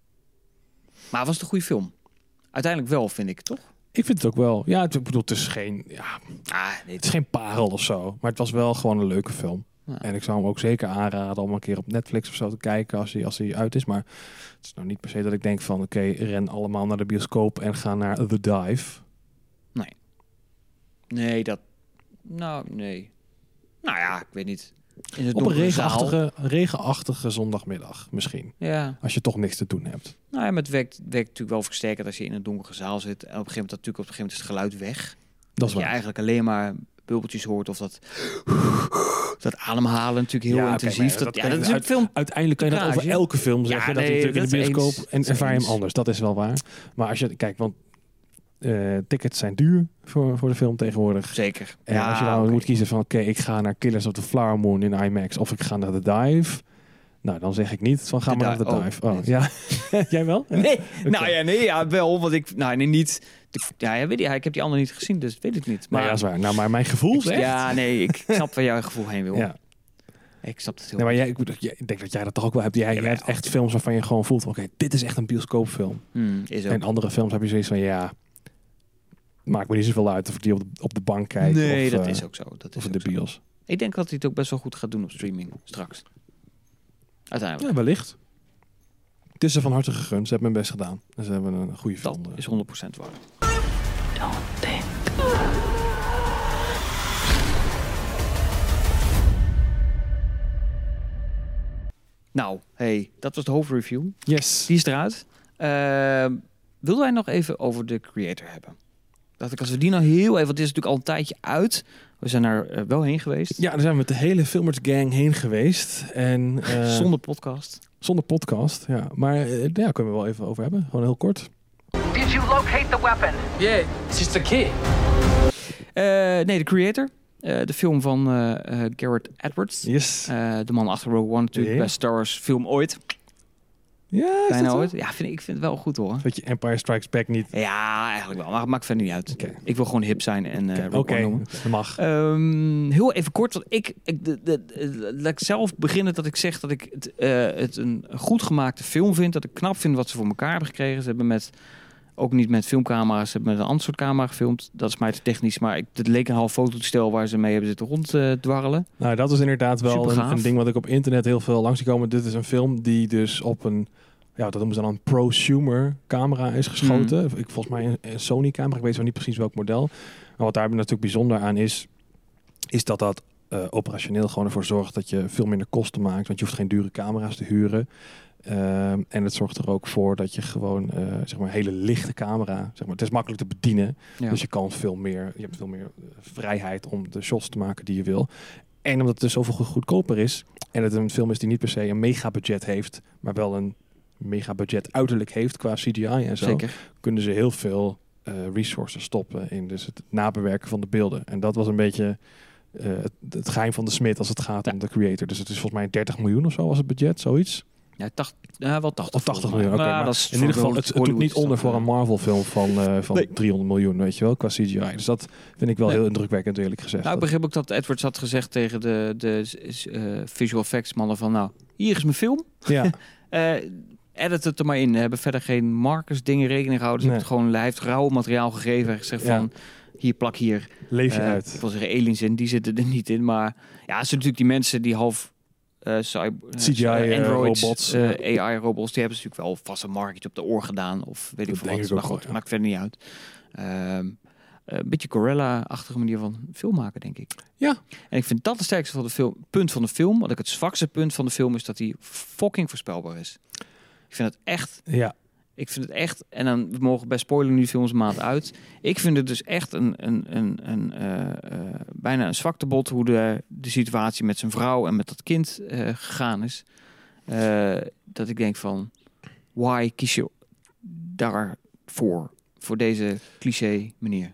[SPEAKER 1] Maar was het een goede film? Uiteindelijk wel, vind ik, toch?
[SPEAKER 2] Ik vind het ook wel. Ja, het, ik bedoel, het is geen, ja,
[SPEAKER 1] ah, nee,
[SPEAKER 2] het is geen parel of zo, maar het was wel gewoon een leuke film. Ja. En ik zou hem ook zeker aanraden om een keer op Netflix of zo te kijken als hij, als hij uit is. Maar het is nou niet per se dat ik denk van, oké, okay, ren allemaal naar de bioscoop en ga naar The Dive.
[SPEAKER 1] Nee. Nee, dat Nou, nee. Nou ja, ik weet niet. In het
[SPEAKER 2] Op een
[SPEAKER 1] regenachtige,
[SPEAKER 2] regenachtige, regenachtige zondagmiddag misschien.
[SPEAKER 1] Ja.
[SPEAKER 2] Als je toch niks te doen hebt.
[SPEAKER 1] Nou ja, maar het werkt, werkt natuurlijk wel versterkend als je in een donkere zaal zit. En op een gegeven moment, natuurlijk, op een gegeven moment is het geluid weg.
[SPEAKER 2] Dat is
[SPEAKER 1] je
[SPEAKER 2] waar.
[SPEAKER 1] eigenlijk alleen maar bubbeltjes hoort of dat, dat ademhalen natuurlijk heel
[SPEAKER 2] Ja,
[SPEAKER 1] intensief.
[SPEAKER 2] okay,
[SPEAKER 1] dat,
[SPEAKER 2] dat
[SPEAKER 1] ja,
[SPEAKER 2] kan
[SPEAKER 1] dat
[SPEAKER 2] je
[SPEAKER 1] is een film.
[SPEAKER 2] Uiteindelijk kan je dat over elke film zeggen.
[SPEAKER 1] Ja,
[SPEAKER 2] dat
[SPEAKER 1] nee,
[SPEAKER 2] natuurlijk in de
[SPEAKER 1] dat is
[SPEAKER 2] bioscoop
[SPEAKER 1] eens.
[SPEAKER 2] en
[SPEAKER 1] Dat is
[SPEAKER 2] ervaar je hem
[SPEAKER 1] eens.
[SPEAKER 2] anders. Dat is wel waar. Maar als je kijkt, want uh, tickets zijn duur voor, voor de film tegenwoordig.
[SPEAKER 1] Zeker.
[SPEAKER 2] En
[SPEAKER 1] Ja,
[SPEAKER 2] als je nou
[SPEAKER 1] okay.
[SPEAKER 2] moet kiezen van oké, okay, ik ga naar Killers of the Flower Moon in IMAX of ik ga naar The Dive. Nou, dan zeg ik niet van ga
[SPEAKER 1] The
[SPEAKER 2] maar
[SPEAKER 1] Di-
[SPEAKER 2] naar The Dive.
[SPEAKER 1] oh,
[SPEAKER 2] Oh,
[SPEAKER 1] nee.
[SPEAKER 2] ja. Jij wel?
[SPEAKER 1] Nee,
[SPEAKER 2] Okay.
[SPEAKER 1] nou ja, nee, ja, wel, want ik, nou nee, niet. Ja, ja, weet je, ik heb die andere niet gezien, dus weet ik niet.
[SPEAKER 2] Maar
[SPEAKER 1] Maar
[SPEAKER 2] ja, dat is waar. Nou, maar mijn gevoel zegt.
[SPEAKER 1] ja, nee, ik snap waar jouw gevoel heen wil.
[SPEAKER 2] Ja.
[SPEAKER 1] Ik snap het heel
[SPEAKER 2] Nee, maar jij, ik, bedoel, jij- ik denk dat jij dat toch ook wel hebt. Jij,
[SPEAKER 1] Ja,
[SPEAKER 2] jij hebt
[SPEAKER 1] maar-
[SPEAKER 2] echt films waarvan je gewoon voelt van oké, okay, dit is echt een bioscoopfilm.
[SPEAKER 1] Hmm, is ook.
[SPEAKER 2] En andere films heb je zoiets van ja, maakt me niet zoveel uit of ik die op de, op de bank kijk.
[SPEAKER 1] Nee,
[SPEAKER 2] of,
[SPEAKER 1] dat
[SPEAKER 2] uh,
[SPEAKER 1] is ook zo. Dat is
[SPEAKER 2] of in
[SPEAKER 1] ook
[SPEAKER 2] de
[SPEAKER 1] zo.
[SPEAKER 2] bios.
[SPEAKER 1] Ik denk dat hij het ook best wel goed gaat doen op streaming straks. Uiteindelijk.
[SPEAKER 2] Ja, wellicht. Het is ze van harte gegund. Ze hebben hun best gedaan. En ze hebben een goede
[SPEAKER 1] Dat
[SPEAKER 2] film.
[SPEAKER 1] is honderd procent waar.
[SPEAKER 4] Don't think.
[SPEAKER 1] Nou, hey, dat was de hoofdreview.
[SPEAKER 2] Yes.
[SPEAKER 1] Die is eruit. Uh, wilden wij nog even over de creator hebben? Dacht ik, als we die nou heel even... Want het is natuurlijk al een tijdje uit. We zijn daar uh, wel heen geweest.
[SPEAKER 2] Ja, daar zijn we met de hele Filmers Gang heen geweest. En, uh,
[SPEAKER 1] Zonder podcast.
[SPEAKER 2] Zonder podcast, ja. Maar uh, daar kunnen we wel even over hebben. Gewoon heel kort.
[SPEAKER 7] Did you locate the weapon?
[SPEAKER 8] Yeah, it's just a kid.
[SPEAKER 1] Uh, nee, de creator. Uh, de film van uh, uh, Gareth Edwards.
[SPEAKER 2] Yes.
[SPEAKER 1] Uh, de man achter Rogue One natuurlijk.
[SPEAKER 2] Yeah.
[SPEAKER 1] Best Star Wars film ooit.
[SPEAKER 2] Ja,
[SPEAKER 1] Bijna ooit. Ja, vind ik, ik vind het wel goed hoor.
[SPEAKER 2] Dat je Empire Strikes Back niet...
[SPEAKER 1] Ja, eigenlijk wel. Maar maakt verder niet uit.
[SPEAKER 2] Okay.
[SPEAKER 1] Ik wil gewoon hip zijn en uh,
[SPEAKER 2] Oké, okay. okay. Dat mag.
[SPEAKER 1] Um, heel even kort, want ik, ik de, de, de, laat ik zelf beginnen dat ik zeg dat ik het, uh, het een goed gemaakte film vind. Dat ik knap vind wat ze voor elkaar hebben gekregen. Ze hebben met, ook niet met filmcamera's, ze hebben met een ander soort camera gefilmd. Dat is mij te technisch, maar ik, het leek een half fototoestel waar ze mee hebben zitten ronddwarrelen. Uh,
[SPEAKER 2] nou, dat is inderdaad wel een, een ding wat ik op internet heel veel langs zie komen. Dit is een film die dus op een... Ja, dat noemen ze dan een prosumer camera is geschoten. Mm. Ik, volgens mij een, een Sony camera. Ik weet zo niet precies welk model. Maar wat daar natuurlijk bijzonder aan is... is dat dat uh, operationeel gewoon ervoor zorgt... dat je veel minder kosten maakt. Want je hoeft geen dure camera's te huren. Uh, en het zorgt er ook voor dat je gewoon... Uh, zeg maar een hele lichte camera... Zeg maar, het is makkelijk te bedienen. Ja. Dus je kan veel meer... Je hebt veel meer vrijheid om de shots te maken die je wil. En omdat het dus zoveel goedkoper is... en het een film is die niet per se een mega budget heeft... maar wel een... mega budget uiterlijk heeft qua C G I en zo,
[SPEAKER 1] Zeker.
[SPEAKER 2] Kunnen ze heel veel uh, resources stoppen in dus het nabewerken van de beelden. En dat was een beetje uh, het, het geheim van de smid als het gaat ja. om de creator. Dus het is volgens mij dertig miljoen of zo was het budget, zoiets.
[SPEAKER 1] Ja, tacht, ja wel tachtig.
[SPEAKER 2] Of tachtig miljoen, oké.
[SPEAKER 1] Okay,
[SPEAKER 2] nou,
[SPEAKER 1] dat is
[SPEAKER 2] in ieder geval, het, het doet niet onder voor een Marvel film van, uh, van nee. driehonderd miljoen, weet je wel, qua C G I. Dus dat vind ik wel nee. heel indrukwekkend, eerlijk gezegd.
[SPEAKER 1] Nou, ik begreep ook dat Edwards had gezegd tegen de, de uh, visual effects mannen van, nou, hier is mijn film.
[SPEAKER 2] Ja.
[SPEAKER 1] uh, Edit het er maar in. We hebben verder geen markers, dingen rekening gehouden. Dus nee. gewoon, hij heeft rauw materiaal gegeven en gezegd ja. van... Hier, plak hier.
[SPEAKER 2] Leef je
[SPEAKER 1] uh,
[SPEAKER 2] uit.
[SPEAKER 1] Ik wil zeggen aliens in, die zitten er niet in. Maar ja, het zijn natuurlijk die mensen die half... Uh, cyber,
[SPEAKER 2] C G I uh,
[SPEAKER 1] Androids,
[SPEAKER 2] robots.
[SPEAKER 1] Uh, A I-robots, die hebben natuurlijk wel vast een marketje op de oor gedaan. Of weet ik veel wat. Maar goed, ja. maakt verder niet uit. Uh, een beetje Gorilla-achtige manier van film maken, denk ik.
[SPEAKER 2] Ja.
[SPEAKER 1] En ik vind dat het sterkste van de film, punt van de film. Want ik het zwakste punt van de film is dat hij fucking voorspelbaar is. Ik vind het echt...
[SPEAKER 2] Ja.
[SPEAKER 1] Ik vind het echt... En dan we mogen bij spoiler nu films een maand uit. Ik vind het dus echt een... een, een, een uh, uh, bijna een zwaktebod hoe de, de situatie met zijn vrouw en met dat kind uh, gegaan is. Uh, dat ik denk van... Why kies je daarvoor? Voor deze cliché manier.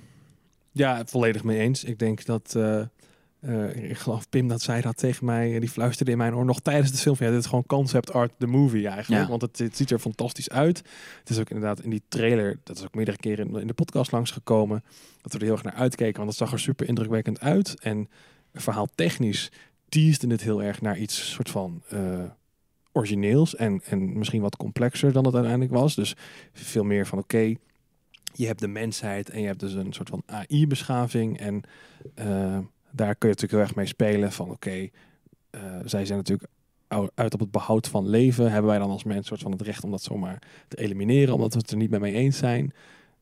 [SPEAKER 2] Ja, volledig mee eens. Ik denk dat... Uh... Uh, ik geloof Pim dat zei dat tegen mij. Die fluisterde in mijn oor nog tijdens de film. Ja, dit is gewoon concept art the movie eigenlijk. Ja. Want het, het ziet er fantastisch uit. Het is ook inderdaad in die trailer. Dat is ook meerdere keren in, in de podcast langsgekomen. Dat we er heel erg naar uitkeken. Want het zag er super indrukwekkend uit. En verhaal technisch teasde het heel erg naar iets soort van uh, origineels. En, en misschien wat complexer dan het uiteindelijk was. Dus veel meer van oké. Okay, je hebt de mensheid. En je hebt dus een soort van A I-beschaving. En... Uh, daar kun je natuurlijk heel erg mee spelen van oké, okay, uh, zij zijn natuurlijk uit op het behoud van leven. Hebben wij dan als mens soort van het recht om dat zomaar te elimineren, omdat we het er niet mee eens zijn?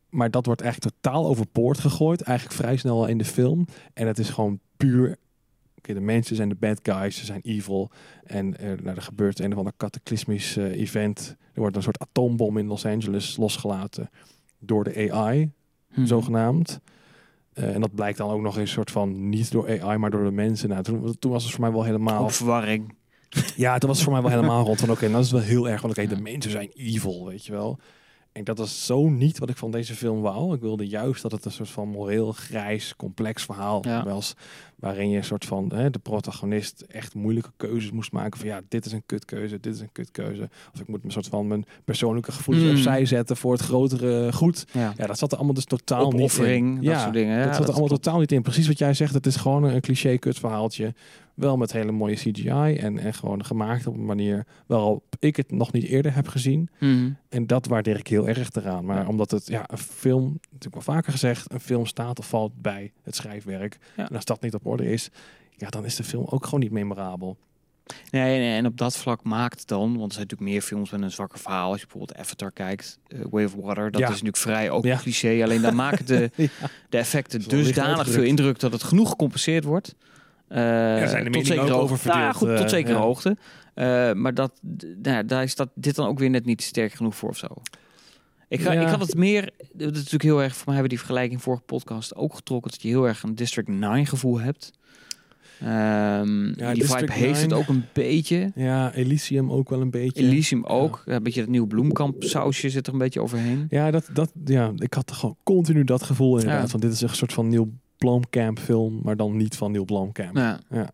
[SPEAKER 2] maar dat wordt eigenlijk totaal overboord gegooid. Eigenlijk vrij snel al in de film. En het is gewoon puur... Okay, de mensen zijn de bad guys, ze zijn evil. En uh, nou, er gebeurt een of ander cataclysmisch uh, event. Er wordt een soort atoombom in Los Angeles losgelaten door de A I, hmm. zogenaamd. Uh, en dat blijkt dan ook nog eens een soort van niet door A I, maar door de mensen. Nou, toen, toen was het voor mij wel helemaal...
[SPEAKER 1] Ook verwarring.
[SPEAKER 2] Ja, toen was het voor mij wel helemaal rond van oké, okay, dat is wel heel erg. Want oké, okay, de mensen zijn evil, weet je wel. En dat is zo niet wat ik van deze film wou. Ik wilde juist dat het een soort van moreel grijs, complex verhaal ja. was. Waarin je een soort van hè, de protagonist echt moeilijke keuzes moest maken. Van ja, dit is een kutkeuze, dit is een kutkeuze. Of ik moet een soort van mijn persoonlijke gevoelens mm. opzij zetten voor het grotere goed. Ja, ja dat zat er allemaal dus totaal
[SPEAKER 1] Opoffering,
[SPEAKER 2] niet in.
[SPEAKER 1] Dat
[SPEAKER 2] ja,
[SPEAKER 1] soort dingen. Ja,
[SPEAKER 2] dat zat
[SPEAKER 1] dat
[SPEAKER 2] er allemaal
[SPEAKER 1] klopt.
[SPEAKER 2] totaal niet in. Precies wat jij zegt, het is gewoon een cliché kutverhaaltje. Wel met hele mooie C G I en, en gewoon gemaakt op een manier waarop ik het nog niet eerder heb gezien.
[SPEAKER 1] Mm.
[SPEAKER 2] En dat waardeer ik heel erg eraan. Maar omdat het, ja, een film, natuurlijk wel vaker gezegd, een film staat of valt bij het schrijfwerk. Ja. En als dat niet op orde is, ja, dan is de film ook gewoon niet memorabel.
[SPEAKER 1] Nee, en, en op dat vlak maakt dan, want er zijn natuurlijk meer films met een zwakker verhaal. Als je bijvoorbeeld Avatar kijkt, uh, Way of Water, dat
[SPEAKER 2] ja.
[SPEAKER 1] is natuurlijk vrij ook
[SPEAKER 2] ja.
[SPEAKER 1] een cliché. Alleen dan maken de, ja. de effecten dusdanig veel indruk dat het genoeg gecompenseerd wordt. Uh,
[SPEAKER 2] ja, zijn de
[SPEAKER 1] tot zekere
[SPEAKER 2] over verdeeld.
[SPEAKER 1] Ja, goed, tot
[SPEAKER 2] uh,
[SPEAKER 1] zekere
[SPEAKER 2] ja.
[SPEAKER 1] hoogte. Uh, maar dat, nou, daar is dat, dit dan ook weer net niet sterk genoeg voor of zo. Ik, ga,
[SPEAKER 2] ja.
[SPEAKER 1] ik had het meer, dat is natuurlijk heel erg, voor mij hebben we die vergelijking vorige podcast ook getrokken, dat je heel erg een District nine gevoel hebt. Um, ja, die
[SPEAKER 2] District
[SPEAKER 1] vibe heeft het ook een beetje.
[SPEAKER 2] Ja, Elysium ook wel een beetje.
[SPEAKER 1] Elysium ook. Ja. Een beetje dat nieuwe Bloemkamp sausje zit er een beetje overheen.
[SPEAKER 2] Ja, dat, dat, ja ik had gewoon continu dat gevoel inderdaad.
[SPEAKER 1] Ja.
[SPEAKER 2] Want dit is een soort van Neil Blomkamp film, maar dan niet van Neil Blomkamp.
[SPEAKER 1] Ja.
[SPEAKER 2] Ja.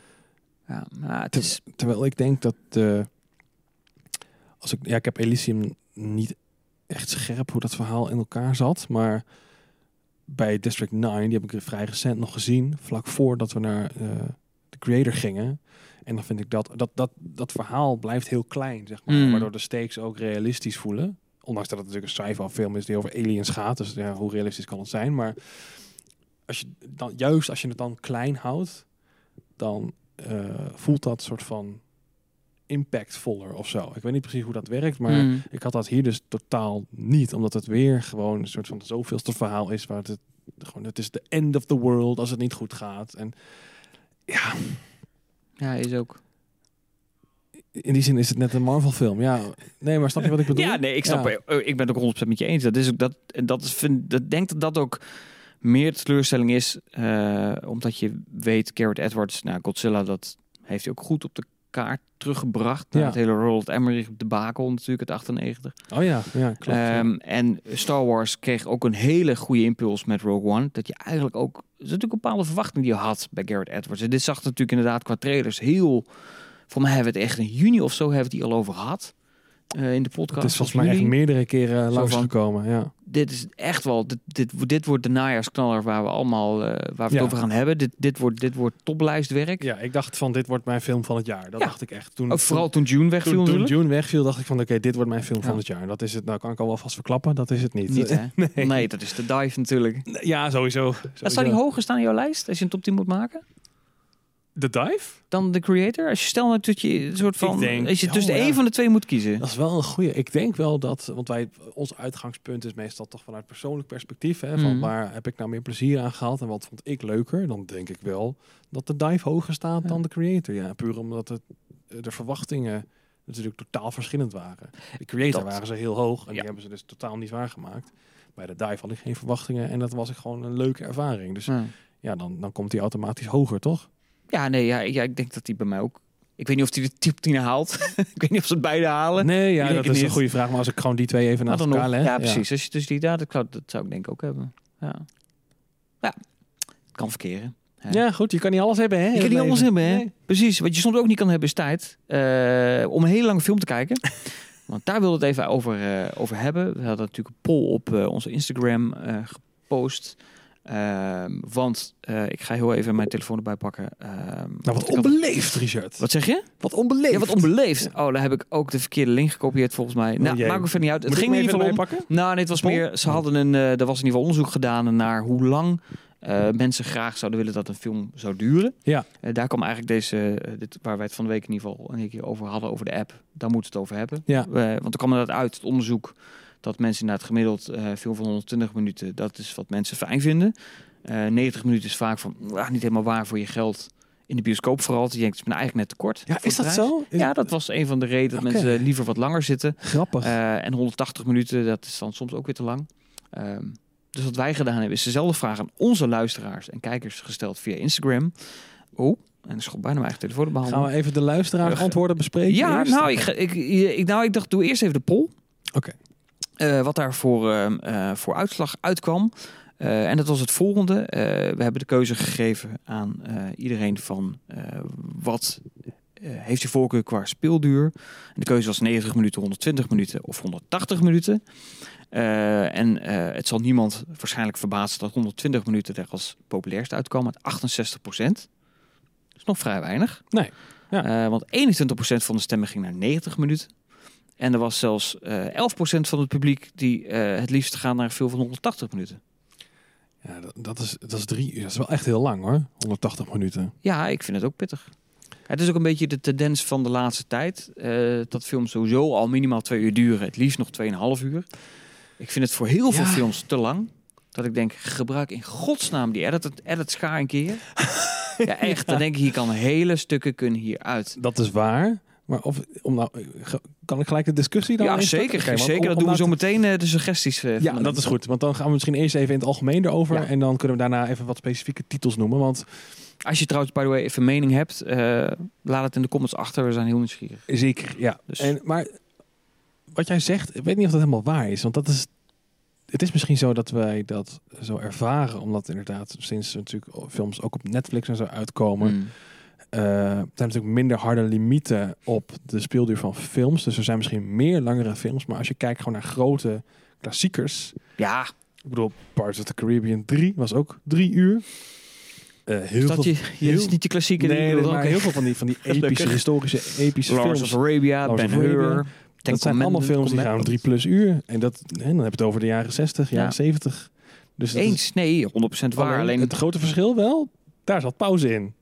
[SPEAKER 1] Ja, maar het is...
[SPEAKER 2] Ter, terwijl ik denk dat... Uh, als ik, ja, ik heb Elysium niet echt scherp hoe dat verhaal in elkaar zat. Maar bij District nine, die heb ik vrij recent nog gezien. Vlak voordat we naar uh, The Creator gingen. En dan vind ik dat, dat, dat, dat verhaal blijft heel klein, zeg maar. Mm. Waardoor de stakes ook realistisch voelen. Ondanks dat het natuurlijk een sci-fi film is die over aliens gaat. Dus ja, hoe realistisch kan het zijn? Maar als je dan, juist als je het dan klein houdt, dan uh, voelt dat soort van impactvoller of zo. Ik weet niet precies hoe dat werkt, maar mm. ik had dat hier dus totaal niet. Omdat het weer gewoon een soort van zoveelste verhaal is waar het gewoon, het is the end of the world als het niet goed gaat. En ja...
[SPEAKER 1] Ja, is ook.
[SPEAKER 2] In die zin is het net een Marvel film. Ja, nee, maar snap je wat ik bedoel?
[SPEAKER 1] Ja, nee, ik snap. Ja. Ik ben het ook honderd procent met je eens. Dat is ook dat en dat is vind dat denk dat dat ook meer de teleurstelling is, uh, omdat je weet Gareth Edwards, nou Godzilla, dat heeft hij ook goed op de kaart teruggebracht. Ja. Het hele Roland Emmerich debakel natuurlijk, het achtennegentig.
[SPEAKER 2] Oh ja, ja, klopt.
[SPEAKER 1] Um,
[SPEAKER 2] ja.
[SPEAKER 1] En Star Wars kreeg ook een hele goede impuls met Rogue One. Dat je eigenlijk ook... Dat is natuurlijk een bepaalde verwachting die je had bij Gareth Edwards. En dit zag natuurlijk inderdaad qua trailers heel... Voor mij hebben we het echt in juni of zo hebben we het hier al over gehad. Uh, in de podcast.
[SPEAKER 2] Het is volgens mij echt meerdere keren uh, langsgekomen. Ja.
[SPEAKER 1] Dit is echt wel... Dit, dit, dit wordt de najaarsknaller waar we allemaal uh, waar we het
[SPEAKER 2] ja.
[SPEAKER 1] over gaan hebben. Dit, dit, wordt, dit wordt toplijstwerk.
[SPEAKER 2] Ja, ik dacht van dit wordt mijn film van het jaar. Dat ja. dacht ik echt. Toen,
[SPEAKER 1] ook vooral toen Dune wegviel.
[SPEAKER 2] Toen, toen Dune wegviel dacht ik van oké, okay, dit wordt mijn film ja. van het jaar. Dat is het. Nou kan ik al wel vast verklappen. Dat is het niet.
[SPEAKER 1] Niet hè? nee. nee, dat is de Dive natuurlijk.
[SPEAKER 2] Ja, sowieso. sowieso.
[SPEAKER 1] Zou die hoger staan in jouw lijst als je een top tien moet maken?
[SPEAKER 2] De Dive?
[SPEAKER 1] Dan de Creator? Als je stel nou dat je een soort van...
[SPEAKER 2] Denk,
[SPEAKER 1] als je
[SPEAKER 2] oh,
[SPEAKER 1] tussen
[SPEAKER 2] ja.
[SPEAKER 1] één van de twee moet kiezen.
[SPEAKER 2] Dat is wel een goeie. Ik denk wel dat... Want wij, ons uitgangspunt is meestal toch vanuit persoonlijk perspectief. Hè, van mm. waar heb ik nou meer plezier aan gehad en wat vond ik leuker? Dan denk ik wel dat de Dive hoger staat ja. dan de Creator. Ja, puur omdat het, de verwachtingen natuurlijk totaal verschillend waren. De Creator dat. waren ze heel hoog en ja. die hebben ze dus totaal niet waargemaakt. Bij de Dive had ik geen verwachtingen en dat was ik gewoon een leuke ervaring. Dus ja, ja dan, dan komt hij automatisch hoger, toch?
[SPEAKER 1] Ja, nee, ja, ja, ik denk dat hij bij mij ook... Ik weet niet of hij de top tien haalt. Ik weet niet of ze het beide halen.
[SPEAKER 2] Nee, ja, dat is niet. Een goede vraag. Maar als ik gewoon die twee even naast elkaar leg.
[SPEAKER 1] Ja, precies. Ja. Als je dus die daar, dat, dat zou ik denk ik ook hebben. Ja, ja. Het kan verkeren.
[SPEAKER 2] Hè. Ja, goed. Je kan niet alles hebben, hè?
[SPEAKER 1] Je kan niet alles hebben, hè? Nee. Precies. Wat je soms ook niet kan hebben is tijd. Uh, om een hele lange film te kijken. Want daar wilde het even over, uh, over hebben. We hadden natuurlijk een poll op uh, onze Instagram uh, gepost. Uh, want uh, ik ga heel even mijn telefoon erbij pakken. Uh,
[SPEAKER 2] nou, wat onbeleefd, had... Richard.
[SPEAKER 1] Wat zeg je?
[SPEAKER 2] Wat onbeleefd.
[SPEAKER 1] Ja, wat onbeleefd. Ja. Oh, daar heb ik ook de verkeerde link gekopieerd volgens mij. Nou, maakt me verder niet uit. Het ging in ieder geval om. Pakken? Nou, nee, het was meer. Ze hadden een. Uh, er was in ieder geval onderzoek gedaan naar hoe lang uh, mensen graag zouden willen dat een film zou duren.
[SPEAKER 2] Ja.
[SPEAKER 1] Uh, daar kwam eigenlijk deze, uh, dit, waar wij het van de week in ieder geval een keer over hadden over de app. Daar moeten we het over hebben.
[SPEAKER 2] Ja.
[SPEAKER 1] Uh, want er kwam inderdaad uit het onderzoek dat mensen naar het gemiddeld uh, film van honderdtwintig minuten, dat is wat mensen fijn vinden. Uh, negentig minuten is vaak van uh, niet helemaal waar voor je geld. In de bioscoop vooral. Je denkt, het is eigenlijk net te kort.
[SPEAKER 2] Ja, is dat
[SPEAKER 1] prijs.
[SPEAKER 2] zo? Is...
[SPEAKER 1] Ja, dat was een van de redenen dat okay. mensen liever wat langer zitten.
[SPEAKER 2] Grappig.
[SPEAKER 1] Uh, en honderdtachtig minuten, dat is dan soms ook weer te lang. Um, dus wat wij gedaan hebben, is dezelfde vraag aan onze luisteraars en kijkers gesteld via Instagram. Oh, en dat schot bijna mijn eigen telefoon te behandelen.
[SPEAKER 2] Gaan we even de luisteraars uh, antwoorden bespreken?
[SPEAKER 1] Ja,
[SPEAKER 2] eerst?
[SPEAKER 1] nou ik, ik, ik, nou, ik dacht, doe eerst even de poll.
[SPEAKER 2] Oké.
[SPEAKER 1] Okay. Uh, wat daar voor, uh, uh, voor uitslag uitkwam. Uh, en dat was het volgende. Uh, we hebben de keuze gegeven aan uh, iedereen van uh, wat uh, heeft je voorkeur qua speelduur. En de keuze was negentig minuten, honderdtwintig minuten of honderdtachtig minuten. Uh, en uh, het zal niemand waarschijnlijk verbazen dat honderdtwintig minuten er als populairst uitkwam met achtenzestig procent. Dat is nog vrij weinig.
[SPEAKER 2] Nee. Ja.
[SPEAKER 1] Uh, want eenentwintig procent van de stemmen ging naar negentig minuten. En er was zelfs uh, elf procent van het publiek die uh, het liefst gaat naar een film van honderdtachtig minuten.
[SPEAKER 2] Ja, dat, dat, is, dat is drie uur. Dat is wel echt heel lang hoor. honderdtachtig minuten.
[SPEAKER 1] Ja, ik vind het ook pittig. Het is ook een beetje de tendens van de laatste tijd. Uh, dat films sowieso al minimaal twee uur duren. Het liefst nog tweeënhalf uur. Ik vind het voor heel veel ja. films te lang. Dat ik denk, gebruik in godsnaam die edit, edit schaar een keer. Ja, echt. Dan denk ik, hier kan hele stukken kunnen hieruit.
[SPEAKER 2] Dat is waar. Maar of, om nou, kan ik gelijk de discussie dan?
[SPEAKER 1] Ja, zeker. Okay, zeker. Om, dat doen we zo meteen uh, de suggesties. Uh,
[SPEAKER 2] ja, dat is goed. Want dan gaan we misschien eerst even in het algemeen erover. Ja. En dan kunnen we daarna even wat specifieke titels noemen. Want
[SPEAKER 1] als je trouwens, by the way, even mening hebt, uh, laat het in de comments achter. We zijn heel nieuwsgierig.
[SPEAKER 2] Zeker, ja. Dus. En, maar wat jij zegt, ik weet niet of dat helemaal waar is. Want dat is, het is misschien zo dat wij dat zo ervaren. Omdat inderdaad sinds natuurlijk films ook op Netflix en zo uitkomen. Mm. Uh, er zijn natuurlijk minder harde limieten op de speelduur van films. Dus er zijn misschien meer langere films. Maar als je kijkt gewoon naar grote klassiekers.
[SPEAKER 1] Ja.
[SPEAKER 2] Ik bedoel, Pirates of the Caribbean drie was ook drie uur. Uh, heel
[SPEAKER 1] is dat
[SPEAKER 2] veel,
[SPEAKER 1] je, je heel, is niet je klassieke
[SPEAKER 2] nee,
[SPEAKER 1] dingen.
[SPEAKER 2] Nee, maar
[SPEAKER 1] okay.
[SPEAKER 2] heel veel van die, van die epische, historische, epische
[SPEAKER 1] Lawrence
[SPEAKER 2] films.
[SPEAKER 1] of Arabia, Ben-Hur.
[SPEAKER 2] Dat zijn allemaal films die gaan drie plus uur. En dat, hè, dan heb je het over de jaren zestig, jaren ja. zeventig. Dus
[SPEAKER 1] eens, is, nee, honderd procent waar. Alleen
[SPEAKER 2] het grote verschil wel, daar zat pauze in.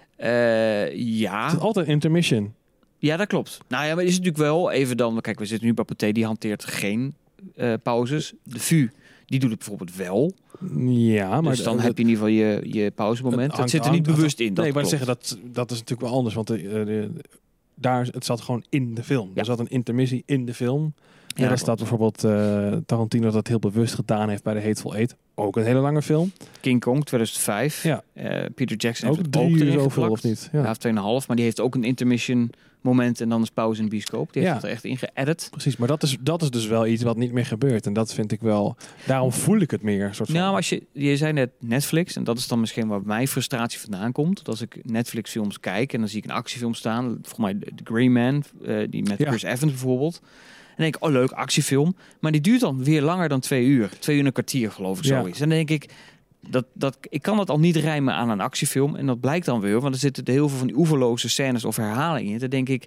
[SPEAKER 1] Uh, ja.
[SPEAKER 2] Het is altijd intermission.
[SPEAKER 1] Ja, dat klopt. Nou ja, maar is het natuurlijk wel even dan. Kijk, we zitten nu bij Pathé, die hanteert geen uh, pauzes. De V U, die doet het bijvoorbeeld wel.
[SPEAKER 2] Ja, maar
[SPEAKER 1] dus dan
[SPEAKER 2] de,
[SPEAKER 1] heb je in ieder geval je, je pauzemoment. Dat, dat zit er niet hangt, bewust in. Dat
[SPEAKER 2] nee, maar zeggen dat dat is natuurlijk wel anders, want de, de, de, daar het zat gewoon in de film. Ja. Er zat een intermissie in de film. Ja, daar staat bijvoorbeeld uh, Tarantino dat heel bewust gedaan heeft bij The Hateful Eight. Ook een hele lange film.
[SPEAKER 1] King Kong tweeduizend vijf.
[SPEAKER 2] Ja.
[SPEAKER 1] Uh, Peter Jackson
[SPEAKER 2] ook
[SPEAKER 1] heeft het
[SPEAKER 2] drie
[SPEAKER 1] ook
[SPEAKER 2] uur zoveel of niet? Ja,
[SPEAKER 1] ja tweeënhalf. Maar die heeft ook een intermission moment en dan is pauze in de bioscoop. Die heeft ja. het er echt in geëdit.
[SPEAKER 2] Precies, maar dat is, dat is dus wel iets wat niet meer gebeurt. En dat vind ik wel... Daarom voel ik het meer. Soort van.
[SPEAKER 1] Nou, maar als je, je zei net Netflix. En dat is dan misschien waar mijn frustratie vandaan komt. Dat als ik Netflix films kijk en dan zie ik een actiefilm staan. Volgens mij The Grey Man. Uh, die met ja. Chris Evans bijvoorbeeld. En denk ik, oh leuk, actiefilm. Maar die duurt dan weer langer dan twee uur. Twee uur en een kwartier geloof ik ja. zoiets. En dan denk ik, dat, dat, ik kan dat al niet rijmen aan een actiefilm. En dat blijkt dan weer, want er zitten heel veel van die oeverloze scènes of herhalingen in. Dan denk ik,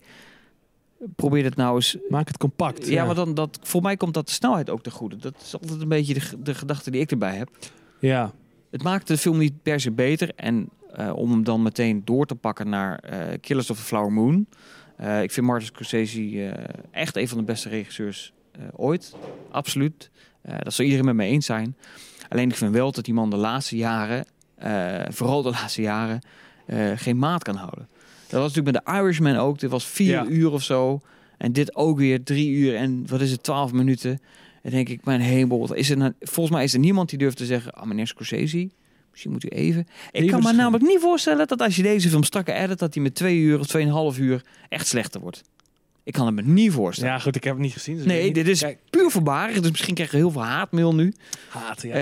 [SPEAKER 1] probeer het nou eens...
[SPEAKER 2] Maak het compact.
[SPEAKER 1] Ja, ja. maar dan, dat, voor mij komt dat de snelheid ook te goede. Dat is altijd een beetje de, de gedachte die ik erbij heb.
[SPEAKER 2] Ja.
[SPEAKER 1] Het maakt de film niet per se beter. En uh, om hem dan meteen door te pakken naar uh, Killers of the Flower Moon... Uh, ik vind Martin Scorsese uh, echt een van de beste regisseurs uh, ooit. Absoluut. Uh, dat zal iedereen met me eens zijn. Alleen ik vind wel dat die man de laatste jaren, uh, vooral de laatste jaren, uh, geen maat kan houden. Dat was natuurlijk met The Irishman ook. Dit was vier ja. uur of zo. En dit ook weer drie uur en wat is het, twaalf minuten. En denk ik, mijn hemel. Is er nou, volgens mij is er niemand die durft te zeggen, ah, meneer Scorsese... Misschien moet u even... Ik even kan me namelijk niet voorstellen dat als je deze film strakker edit... dat hij met twee uur of tweeënhalf uur echt slechter wordt. Ik kan het me niet voorstellen.
[SPEAKER 2] Ja, goed, ik heb het niet gezien. Dus
[SPEAKER 1] nee,
[SPEAKER 2] niet...
[SPEAKER 1] dit is
[SPEAKER 2] Kijk.
[SPEAKER 1] puur voorbarig. Dus misschien krijg je heel veel haatmail nu.
[SPEAKER 2] Haat, ja.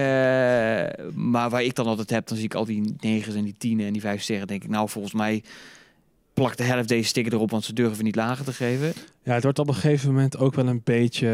[SPEAKER 1] Uh, maar waar ik dan altijd heb, dan zie ik al die negens en die tienen en die vijf sterren. denk ik, nou, volgens mij plakt de helft deze sticker erop... want ze durven niet lager te geven.
[SPEAKER 2] Ja, het wordt op een gegeven moment ook wel een beetje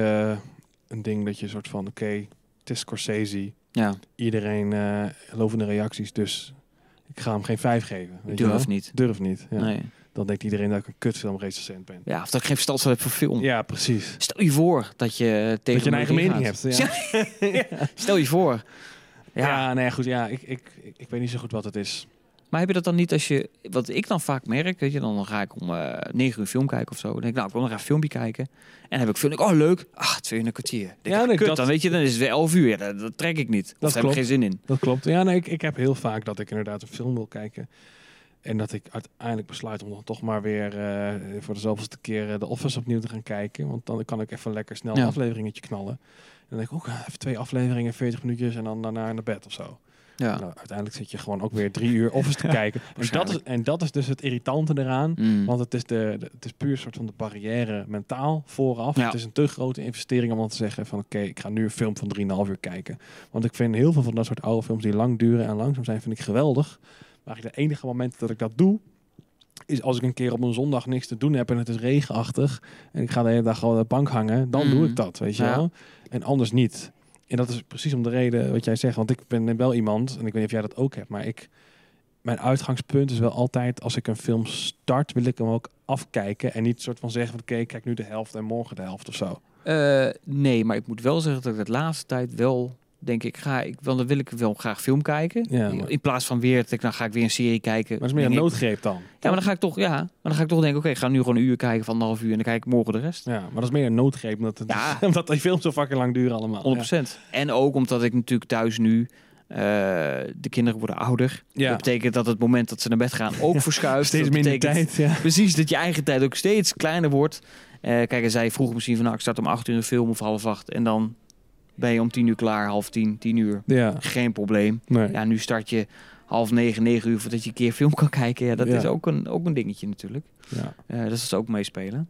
[SPEAKER 2] een ding dat je soort van... Oké, okay, het is Scorsese... Ja. Iedereen uh, lovende reacties, dus ik ga hem geen vijf geven. Weet
[SPEAKER 1] Durf niet.
[SPEAKER 2] Durf niet, ja.
[SPEAKER 1] Nee.
[SPEAKER 2] Dan denkt iedereen dat ik een kutfilmrecensent ben.
[SPEAKER 1] Ja, of dat ik geen verstand heb voor film.
[SPEAKER 2] Ja, precies.
[SPEAKER 1] Stel je voor dat je tegen
[SPEAKER 2] dat je een eigen mening hebt. Ja.
[SPEAKER 1] ja. Stel je voor.
[SPEAKER 2] Ja, ja nee, goed. Ja, ik, ik, ik, ik weet niet zo goed wat het is.
[SPEAKER 1] Maar heb je dat dan niet als je... Wat ik dan vaak merk, weet je, dan ga ik om uh, negen uur film kijken of zo. Dan denk ik, nou, ik wil nog even een filmpje kijken. En dan heb ik film, oh leuk, ach, twee uur een kwartier. Denk
[SPEAKER 2] ja,
[SPEAKER 1] ik,
[SPEAKER 2] nee,
[SPEAKER 1] kut,
[SPEAKER 2] dat...
[SPEAKER 1] dan weet je, dan is het weer elf uur. Ja, dat, dat trek ik niet. Daar heb ik geen zin in.
[SPEAKER 2] Dat klopt. Ja, nee, ik, ik heb heel vaak dat ik inderdaad een film wil kijken. En dat ik uiteindelijk besluit om dan toch maar weer uh, voor de zoveelste keer uh, The Office opnieuw te gaan kijken. Want dan kan ik even lekker snel een ja. afleveringetje knallen. En dan denk ik ook, oh, even twee afleveringen, veertig minuutjes en dan daarna naar bed of zo. Ja. Nou, uiteindelijk zit je gewoon ook weer drie uur Office te kijken. En dat, is, en dat is dus het irritante eraan. Mm. Want het is, de, de, het is puur een soort van de barrière mentaal vooraf. Ja. Het is een te grote investering om dan te zeggen van... oké, okay, ik ga nu een film van drieënhalf uur kijken. Want ik vind heel veel van dat soort oude films die lang duren en langzaam zijn, vind ik geweldig. Maar de enige moment dat ik dat doe, is als ik een keer op een zondag niks te doen heb en het is regenachtig. En ik ga de hele dag gewoon op de bank hangen. Dan mm. doe ik dat, weet je ja. wel. En anders niet. En dat is precies om de reden wat jij zegt. Want ik ben wel iemand, en ik weet niet of jij dat ook hebt, maar ik, mijn uitgangspunt is wel altijd, als ik een film start, wil ik hem ook afkijken. En niet soort van zeggen van, oké, okay, kijk nu de helft en morgen de helft of zo.
[SPEAKER 1] Uh, nee, maar ik moet wel zeggen dat ik de laatste tijd wel, denk ik, ga ik wel, dan wil ik wel graag film kijken. Ja, maar... In plaats van weer, dan ga ik weer een serie kijken.
[SPEAKER 2] Maar dat is meer een noodgreep dan.
[SPEAKER 1] Ja, maar dan ga ik toch, ja, maar dan ga ik toch denken, oké, okay, ik ga nu gewoon een uur kijken van een half uur en dan kijk ik morgen de rest.
[SPEAKER 2] Ja, maar dat is meer een noodgreep, omdat, het, ja. omdat die films zo fucking lang duren allemaal.
[SPEAKER 1] honderd procent. Ja. En ook omdat ik natuurlijk thuis nu, uh, de kinderen worden ouder. Ja. Dat betekent dat het moment dat ze naar bed gaan ook ja. verschuift.
[SPEAKER 2] Steeds
[SPEAKER 1] dat
[SPEAKER 2] minder tijd. Ja.
[SPEAKER 1] Precies, dat je eigen tijd ook steeds kleiner wordt. Uh, kijk, en zij vroeg misschien van, nou, ik start om acht uur een film of half acht en dan ben je om tien uur klaar, half tien, tien uur. Ja. Geen probleem. Nee. Ja, nu start je half negen, negen uur voordat je een keer film kan kijken. Ja, dat ja. is ook een, ook een dingetje natuurlijk. Ja. Uh, dat is ook meespelen.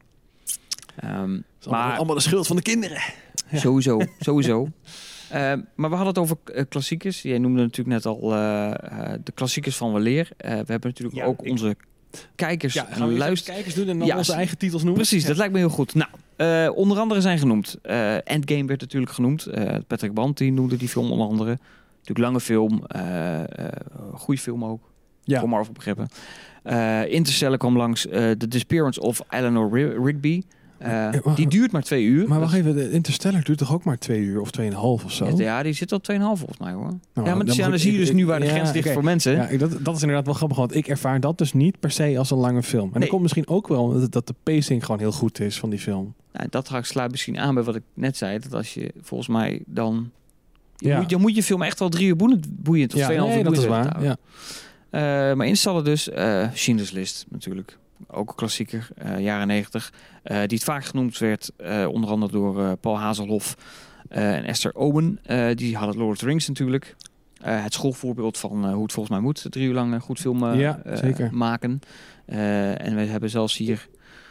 [SPEAKER 1] Um,
[SPEAKER 2] maar allemaal, allemaal de schuld van de kinderen.
[SPEAKER 1] Ja. Sowieso, sowieso. Uh, maar we hadden het over uh, klassiekers. Jij noemde natuurlijk net al uh, uh, de klassiekers van weleer. Uh, we hebben natuurlijk ja, ook ik... onze kijkers
[SPEAKER 2] ja, gaan we luisteren. Kijkers doen en dan ja, onze eigen titels noemen.
[SPEAKER 1] Precies,
[SPEAKER 2] ja.
[SPEAKER 1] dat lijkt me heel goed. Nou, uh, onder andere zijn genoemd. Uh, Endgame werd natuurlijk genoemd. Uh, Patrick Banti noemde die film onder andere. Natuurlijk lange film. Uh, uh, goede film ook. Ja. Voor Marvel begrippen. Uh, Interstellar kwam langs. Uh, The Disappearance of Eleanor Rigby. Uh, die duurt maar twee uur.
[SPEAKER 2] Maar wacht even, de Interstellar duurt toch ook maar twee uur of tweeënhalf of zo?
[SPEAKER 1] Ja, die zit al tweeënhalf volgens mij hoor. Nou, ja, maar dan, ja, dan zie je dus nu waar de ja, grens ligt okay. voor mensen.
[SPEAKER 2] Ja, dat, dat is inderdaad wel grappig, want ik ervaar dat dus niet per se als een lange film. En nee. dat komt misschien ook wel dat, dat de pacing gewoon heel goed is van die film.
[SPEAKER 1] Nou, dat sluit misschien aan bij wat ik net zei. Dat als je volgens mij dan... Je ja. moet, dan moet je film echt wel drie uur boeiend, boeiend of
[SPEAKER 2] ja,
[SPEAKER 1] tweeënhalf
[SPEAKER 2] nee,
[SPEAKER 1] uur boeiend
[SPEAKER 2] dat is waar. Ja.
[SPEAKER 1] Uh, maar Interstellar dus. Uh, Schindler's List natuurlijk. Ook een klassieker, uh, jaren negentig. Uh, die het vaak genoemd werd, uh, onder andere door uh, Paul Hazelhoff uh, en Esther Owen. Uh, die hadden Lord of the Rings natuurlijk. Uh, het schoolvoorbeeld van uh, hoe het volgens mij moet. Drie uur lang goed film uh,
[SPEAKER 2] ja, zeker.
[SPEAKER 1] Uh, maken. Uh, en we hebben zelfs hier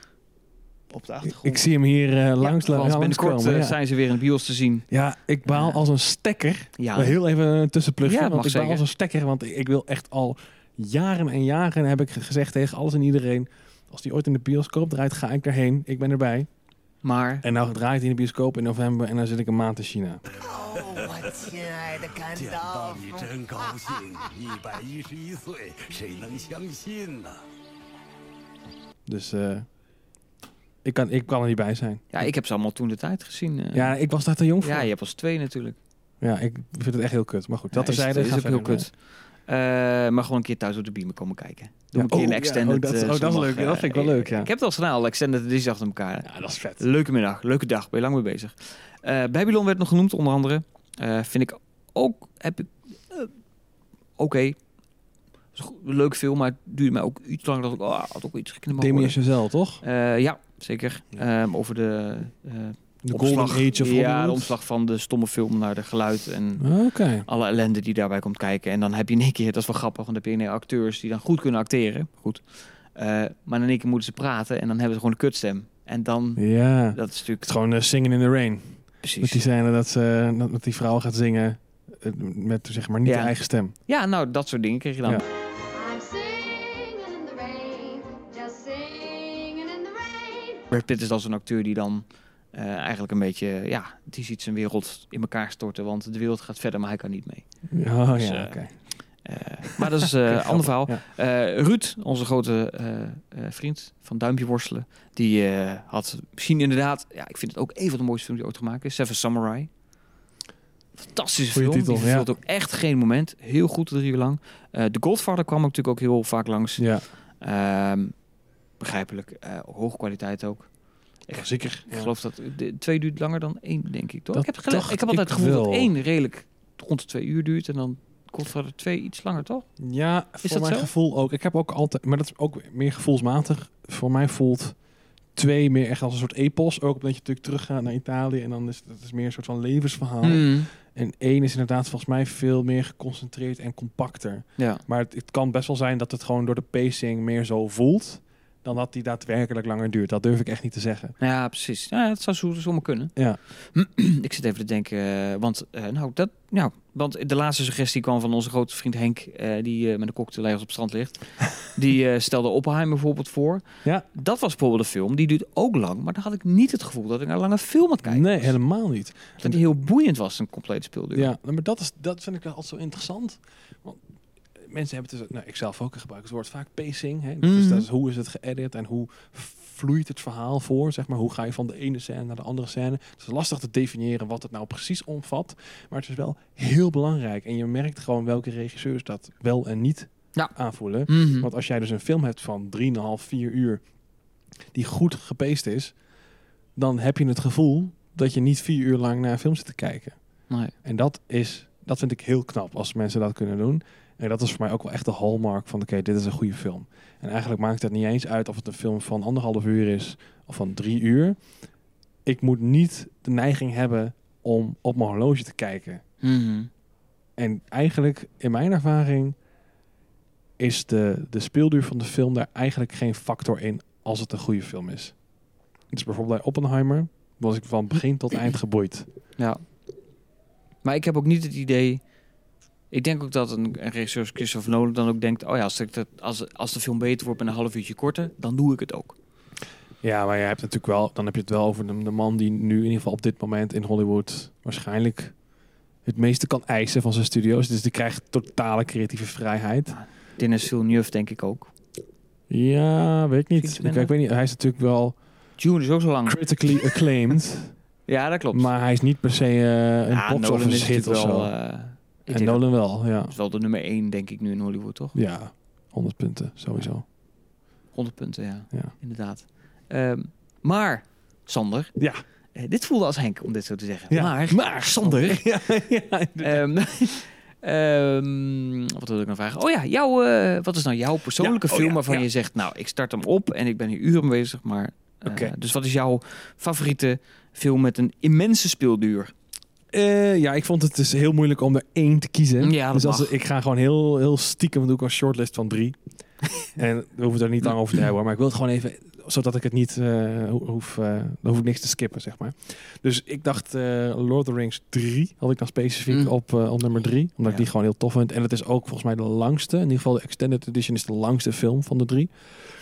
[SPEAKER 1] op de achtergrond...
[SPEAKER 2] Ik zie hem hier uh, langs, ja, langs
[SPEAKER 1] binnenkort
[SPEAKER 2] komen.
[SPEAKER 1] Uh,
[SPEAKER 2] ja.
[SPEAKER 1] zijn ze weer in de bios te zien.
[SPEAKER 2] Ja, ik baal uh, als een stekker. Ja. Heel even een tussenplugje.
[SPEAKER 1] Ja,
[SPEAKER 2] want ik baal als een stekker, want ik, ik wil echt al... Jaren en jaren heb ik gezegd tegen alles en iedereen... als die ooit in de bioscoop draait, ga ik erheen. Ik ben erbij.
[SPEAKER 1] Maar...
[SPEAKER 2] En nou draait hij in de bioscoop in november... en dan zit ik een maand in China. Dus uh, ik, kan, ik kan er niet bij zijn.
[SPEAKER 1] Ja, ik heb ze allemaal toen de tijd gezien. Uh.
[SPEAKER 2] Ja, ik was daar te jong voor.
[SPEAKER 1] Ja, je hebt als twee natuurlijk.
[SPEAKER 2] Ja, ik vind het echt heel kut. Maar goed, dat
[SPEAKER 1] ja,
[SPEAKER 2] terzijde.
[SPEAKER 1] Is, is ook heel kut. Uh, maar gewoon een keer thuis op de beamer komen kijken. Doe ja, een keer
[SPEAKER 2] oh,
[SPEAKER 1] een extended.
[SPEAKER 2] Ja, oh, dat,
[SPEAKER 1] uh,
[SPEAKER 2] oh, dat is leuk. Ja, dat vind ik wel leuk, ja.
[SPEAKER 1] Ik heb het al snel, extended edities achter elkaar.
[SPEAKER 2] Ja, dat is vet.
[SPEAKER 1] Leuke middag, leuke dag. Ben je lang mee bezig. Uh, Babylon werd nog genoemd, onder andere. Uh, vind ik ook... Heb ik... Uh, Oké. Okay. Een leuk film, maar het duurde mij ook iets lang. Dat ik oh, had ook iets geknipt.
[SPEAKER 2] Damien Chazelle, toch?
[SPEAKER 1] Uh, ja, zeker. Ja. Um, over de... Uh,
[SPEAKER 2] De
[SPEAKER 1] omslag,
[SPEAKER 2] Golden Age of
[SPEAKER 1] ja,
[SPEAKER 2] Hollywood.
[SPEAKER 1] de omslag van de stomme film naar de geluid en
[SPEAKER 2] okay.
[SPEAKER 1] alle ellende die daarbij komt kijken. En dan heb je in één keer, dat is wel grappig, want dan heb je in één acteurs die dan goed kunnen acteren. Goed. Uh, maar in één keer moeten ze praten en dan hebben ze gewoon een kutstem. En dan,
[SPEAKER 2] ja.
[SPEAKER 1] dat is natuurlijk...
[SPEAKER 2] Het gewoon uh, Singing in the Rain.
[SPEAKER 1] Precies.
[SPEAKER 2] Met die scène dat, ze, dat, dat die vrouw gaat zingen uh, met zeg maar niet
[SPEAKER 1] ja.
[SPEAKER 2] de eigen stem.
[SPEAKER 1] Ja, nou, dat soort dingen kreeg je dan. Ja. Brad Pitt is dan zo'n acteur die dan uh, eigenlijk een beetje, ja, die ziet zijn wereld in elkaar storten, want de wereld gaat verder, maar hij kan niet mee.
[SPEAKER 2] Oh dus, ja, uh, oké. Okay.
[SPEAKER 1] Uh, maar dat is een uh, ander verhaal. Ja. Uh, Ruud, onze grote uh, uh, vriend van Duimpje Worstelen, die uh, had misschien inderdaad, ja, ik vind het ook een van de mooiste films die ooit gemaakt is, Seven Samurai. Fantastische
[SPEAKER 2] Goeie
[SPEAKER 1] film.
[SPEAKER 2] titel,
[SPEAKER 1] Die verveelt
[SPEAKER 2] ja.
[SPEAKER 1] ook echt geen moment. Heel goed, drie uur lang. Uh, The Godfather kwam natuurlijk ook heel vaak langs.
[SPEAKER 2] Ja.
[SPEAKER 1] Um, begrijpelijk. Uh, hoge kwaliteit ook. Ik,
[SPEAKER 2] ja, zeker.
[SPEAKER 1] Ik
[SPEAKER 2] ja.
[SPEAKER 1] geloof dat de twee duurt langer dan één, denk ik. Toch?
[SPEAKER 2] Dat
[SPEAKER 1] Ik heb, gele- ik heb altijd het gevoel
[SPEAKER 2] wel.
[SPEAKER 1] dat één redelijk rond de twee uur duurt. En dan Godfather twee iets langer, toch?
[SPEAKER 2] Ja,
[SPEAKER 1] is
[SPEAKER 2] voor
[SPEAKER 1] dat
[SPEAKER 2] mijn
[SPEAKER 1] zo?
[SPEAKER 2] gevoel ook. Ik heb ook altijd, maar dat is ook meer gevoelsmatig. Voor mij voelt twee meer echt als een soort epos. Ook omdat je natuurlijk teruggaat naar Italië en dan is het is meer een soort van levensverhaal.
[SPEAKER 1] Mm.
[SPEAKER 2] En één is inderdaad volgens mij veel meer geconcentreerd en compacter.
[SPEAKER 1] Ja.
[SPEAKER 2] Maar het, het kan best wel zijn dat het gewoon door de pacing meer zo voelt dan dat die daadwerkelijk langer duurt. Dat durf ik echt niet te zeggen.
[SPEAKER 1] Ja, precies. Ja, dat zou zo zomaar kunnen.
[SPEAKER 2] Ja.
[SPEAKER 1] Ik zit even te denken, uh, want uh, nou, dat, nou, want de laatste suggestie kwam van onze grote vriend Henk, uh, die uh, met een cocktail ergens op het strand ligt. Die uh, stelde Oppenheimer bijvoorbeeld voor.
[SPEAKER 2] Ja.
[SPEAKER 1] Dat was bijvoorbeeld een film, die duurt ook lang, maar dan had ik niet het gevoel dat ik naar een lange film aan het kijken
[SPEAKER 2] Nee,
[SPEAKER 1] was.
[SPEAKER 2] helemaal niet.
[SPEAKER 1] Dat die heel boeiend was, een complete speelduur.
[SPEAKER 2] Ja, maar dat, is, dat vind ik altijd zo interessant. Want mensen hebben het, dus, nou, ik zelf ook gebruik het woord vaak pacing. Hè?
[SPEAKER 1] Mm-hmm.
[SPEAKER 2] Dus dat is hoe is het geëdit en hoe vloeit het verhaal voor, zeg maar. Hoe ga je van de ene scène naar de andere scène. Het is lastig te definiëren wat het nou precies omvat. Maar het is wel heel belangrijk. En je merkt gewoon welke regisseurs dat wel en niet
[SPEAKER 1] ja.
[SPEAKER 2] aanvoelen.
[SPEAKER 1] Mm-hmm.
[SPEAKER 2] Want als jij dus een film hebt van drieënhalf, vier uur die goed gepaced is, dan heb je het gevoel dat je niet vier uur lang naar een film zit te kijken.
[SPEAKER 1] Nee.
[SPEAKER 2] En dat is, dat vind ik heel knap als mensen dat kunnen doen. En dat is voor mij ook wel echt de hallmark van, oké, okay, dit is een goede film. En eigenlijk maakt het niet eens uit of het een film van anderhalf uur is of van drie uur. Ik moet niet de neiging hebben om op mijn horloge te kijken.
[SPEAKER 1] Mm-hmm.
[SPEAKER 2] En eigenlijk, in mijn ervaring, is de, de speelduur van de film daar eigenlijk geen factor in als het een goede film is. Dus bijvoorbeeld bij Oppenheimer was ik van begin tot eind geboeid.
[SPEAKER 1] Ja. Maar ik heb ook niet het idee. Ik denk ook dat een, een regisseur als Christopher Nolan dan ook denkt, oh ja, als, ik dat, als, als de film beter wordt met een half uurtje korter, dan doe ik het ook.
[SPEAKER 2] Ja, maar je hebt natuurlijk wel, dan heb je het wel over de, de man die nu in ieder geval op dit moment in Hollywood waarschijnlijk het meeste kan eisen van zijn studio's. Dus die krijgt totale creatieve vrijheid.
[SPEAKER 1] Dennis Villeneuve denk ik ook.
[SPEAKER 2] Ja, weet ik niet. Ik, ik weet niet. Hij is natuurlijk wel
[SPEAKER 1] Dune is ook zo lang.
[SPEAKER 2] critically acclaimed.
[SPEAKER 1] Ja, dat klopt.
[SPEAKER 2] Maar hij is niet per se uh, een
[SPEAKER 1] ja,
[SPEAKER 2] box
[SPEAKER 1] Nolan
[SPEAKER 2] office
[SPEAKER 1] is
[SPEAKER 2] hit of
[SPEAKER 1] wel,
[SPEAKER 2] zo.
[SPEAKER 1] Uh,
[SPEAKER 2] en Nolan wel, ja.
[SPEAKER 1] is wel de nummer één, denk ik, nu in Hollywood, toch?
[SPEAKER 2] Ja, honderd punten, sowieso.
[SPEAKER 1] honderd punten, ja.
[SPEAKER 2] ja.
[SPEAKER 1] Inderdaad. Um, maar, Sander.
[SPEAKER 2] Ja.
[SPEAKER 1] Uh, dit voelde als Henk, om dit zo te zeggen.
[SPEAKER 2] Ja.
[SPEAKER 1] Maar, maar Sander.
[SPEAKER 2] ja, ja,
[SPEAKER 1] um, um, wat wil ik nou vragen? Oh ja, jouw, uh, wat is nou jouw persoonlijke ja, film oh ja, waarvan ja. je zegt, nou, ik start hem op en ik ben hier uren mee bezig, maar... Uh, okay. Dus wat is jouw favoriete film met een immense speelduur?
[SPEAKER 2] Uh, ja, ik vond het dus heel moeilijk om er één te kiezen.
[SPEAKER 1] Ja,
[SPEAKER 2] dus als,
[SPEAKER 1] mag.
[SPEAKER 2] ik ga gewoon heel, heel stiekem doe ik een shortlist van drie. En we hoeven het er niet lang over te hebben, maar ik wil het gewoon even, zodat ik het niet uh, hoef, uh, dan hoef ik niks te skippen, zeg maar. Dus ik dacht uh, Lord of the Rings drie had ik dan specifiek mm. op, uh, op nummer drie, omdat ja. ik die gewoon heel tof vind. En het is ook volgens mij de langste, in ieder geval de Extended Edition is de langste film van de drie.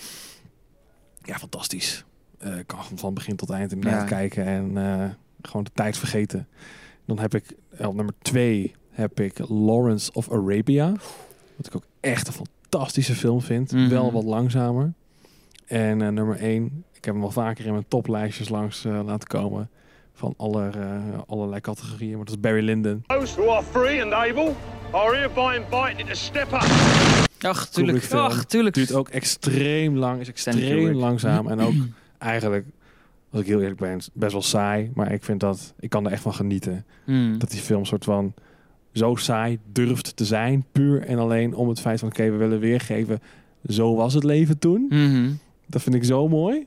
[SPEAKER 2] Ja, fantastisch. Uh, ik kan van begin tot eind inderdaad ja. kijken en uh, gewoon de tijd vergeten. Dan heb ik op nummer twee heb ik Lawrence of Arabia. Wat ik ook echt een fantastische film vind. Mm-hmm. Wel wat langzamer. En uh, nummer één, ik heb hem wel vaker in mijn toplijstjes langs uh, laten komen. Van alle, uh, allerlei categorieën. Maar dat is Barry Lyndon.
[SPEAKER 8] Those who are free and able are hereby invited to step up.
[SPEAKER 1] Ach, tuurlijk. Ach, tuurlijk.
[SPEAKER 2] Duurt ook extreem lang. Is extreem langzaam. En ook eigenlijk, als ik heel eerlijk ben, best wel saai. Maar ik vind dat, ik kan er echt van genieten. Mm. Dat die film soort van zo saai durft te zijn. Puur en alleen om het feit van, oké, okay, we willen weergeven. Zo was het leven toen.
[SPEAKER 1] Mm-hmm.
[SPEAKER 2] Dat vind ik zo mooi.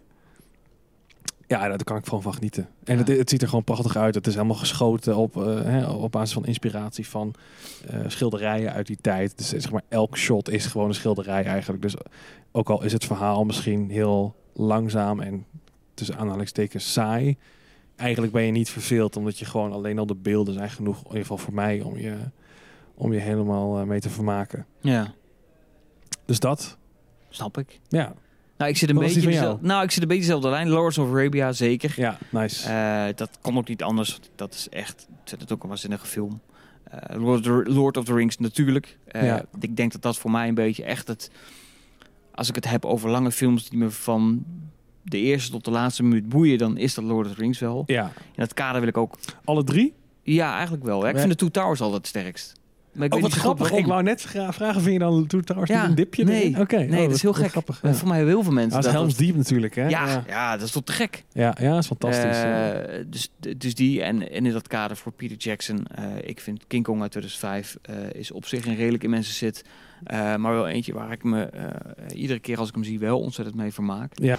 [SPEAKER 2] Ja, daar kan ik gewoon van genieten. En ja. het, het ziet er gewoon prachtig uit. Het is helemaal geschoten op, uh, hè, op basis van inspiratie van uh, schilderijen uit die tijd. Dus zeg maar, elk shot is gewoon een schilderij eigenlijk. Dus ook al is het verhaal misschien heel langzaam en tussen aanhalingstekens saai, eigenlijk ben je niet verveeld, omdat je gewoon alleen al de beelden zijn genoeg, in ieder geval voor mij, om je, om je helemaal uh, mee te vermaken.
[SPEAKER 1] Ja.
[SPEAKER 2] Dus dat.
[SPEAKER 1] Snap ik.
[SPEAKER 2] Ja.
[SPEAKER 1] Nou, ik zit een
[SPEAKER 2] Wat
[SPEAKER 1] beetje dezelfde, nou, ik zit een beetje dezelfde lijn. Lords of Arabia, zeker.
[SPEAKER 2] Ja, nice.
[SPEAKER 1] Uh, dat kon ook niet anders. Dat is echt, het is ook een waanzinnige film. Uh, Lord, of the, Lord of the Rings natuurlijk. Uh, ja. Ik denk dat dat voor mij een beetje echt het, als ik het heb over lange films die me van de eerste tot de laatste minuut boeien, dan is dat Lord of the Rings wel.
[SPEAKER 2] Ja.
[SPEAKER 1] In dat kader wil ik ook.
[SPEAKER 2] Alle drie?
[SPEAKER 1] Ja, eigenlijk wel. Ja, ik
[SPEAKER 2] Maar...
[SPEAKER 1] vind de Two Towers altijd het sterkst. Maar ik
[SPEAKER 2] oh,
[SPEAKER 1] weet
[SPEAKER 2] wat
[SPEAKER 1] niet zo goed
[SPEAKER 2] grappig. Ik
[SPEAKER 1] waarom.
[SPEAKER 2] wou net gra- vragen, vind je dan Two Towers
[SPEAKER 1] Ja,
[SPEAKER 2] niet een dipje?
[SPEAKER 1] nee.
[SPEAKER 2] Oké, okay.
[SPEAKER 1] nee,
[SPEAKER 2] oh,
[SPEAKER 1] dat is heel
[SPEAKER 2] wat
[SPEAKER 1] gek.
[SPEAKER 2] Grappig,
[SPEAKER 1] Ja.
[SPEAKER 2] ja.
[SPEAKER 1] Voor mij heel veel mensen.
[SPEAKER 2] Dat is Helm's Deep natuurlijk, hè?
[SPEAKER 1] Ja,
[SPEAKER 2] ja.
[SPEAKER 1] ja, dat is toch te gek.
[SPEAKER 2] Ja, ja, dat is fantastisch.
[SPEAKER 1] Uh,
[SPEAKER 2] ja.
[SPEAKER 1] dus, dus die en, en in dat kader voor Peter Jackson. Uh, ik vind King Kong uit tweeduizend vijf uh, is op zich een redelijk immense zit. Uh, maar wel eentje waar ik me uh, iedere keer als ik hem zie wel ontzettend mee vermaak.
[SPEAKER 2] Ja.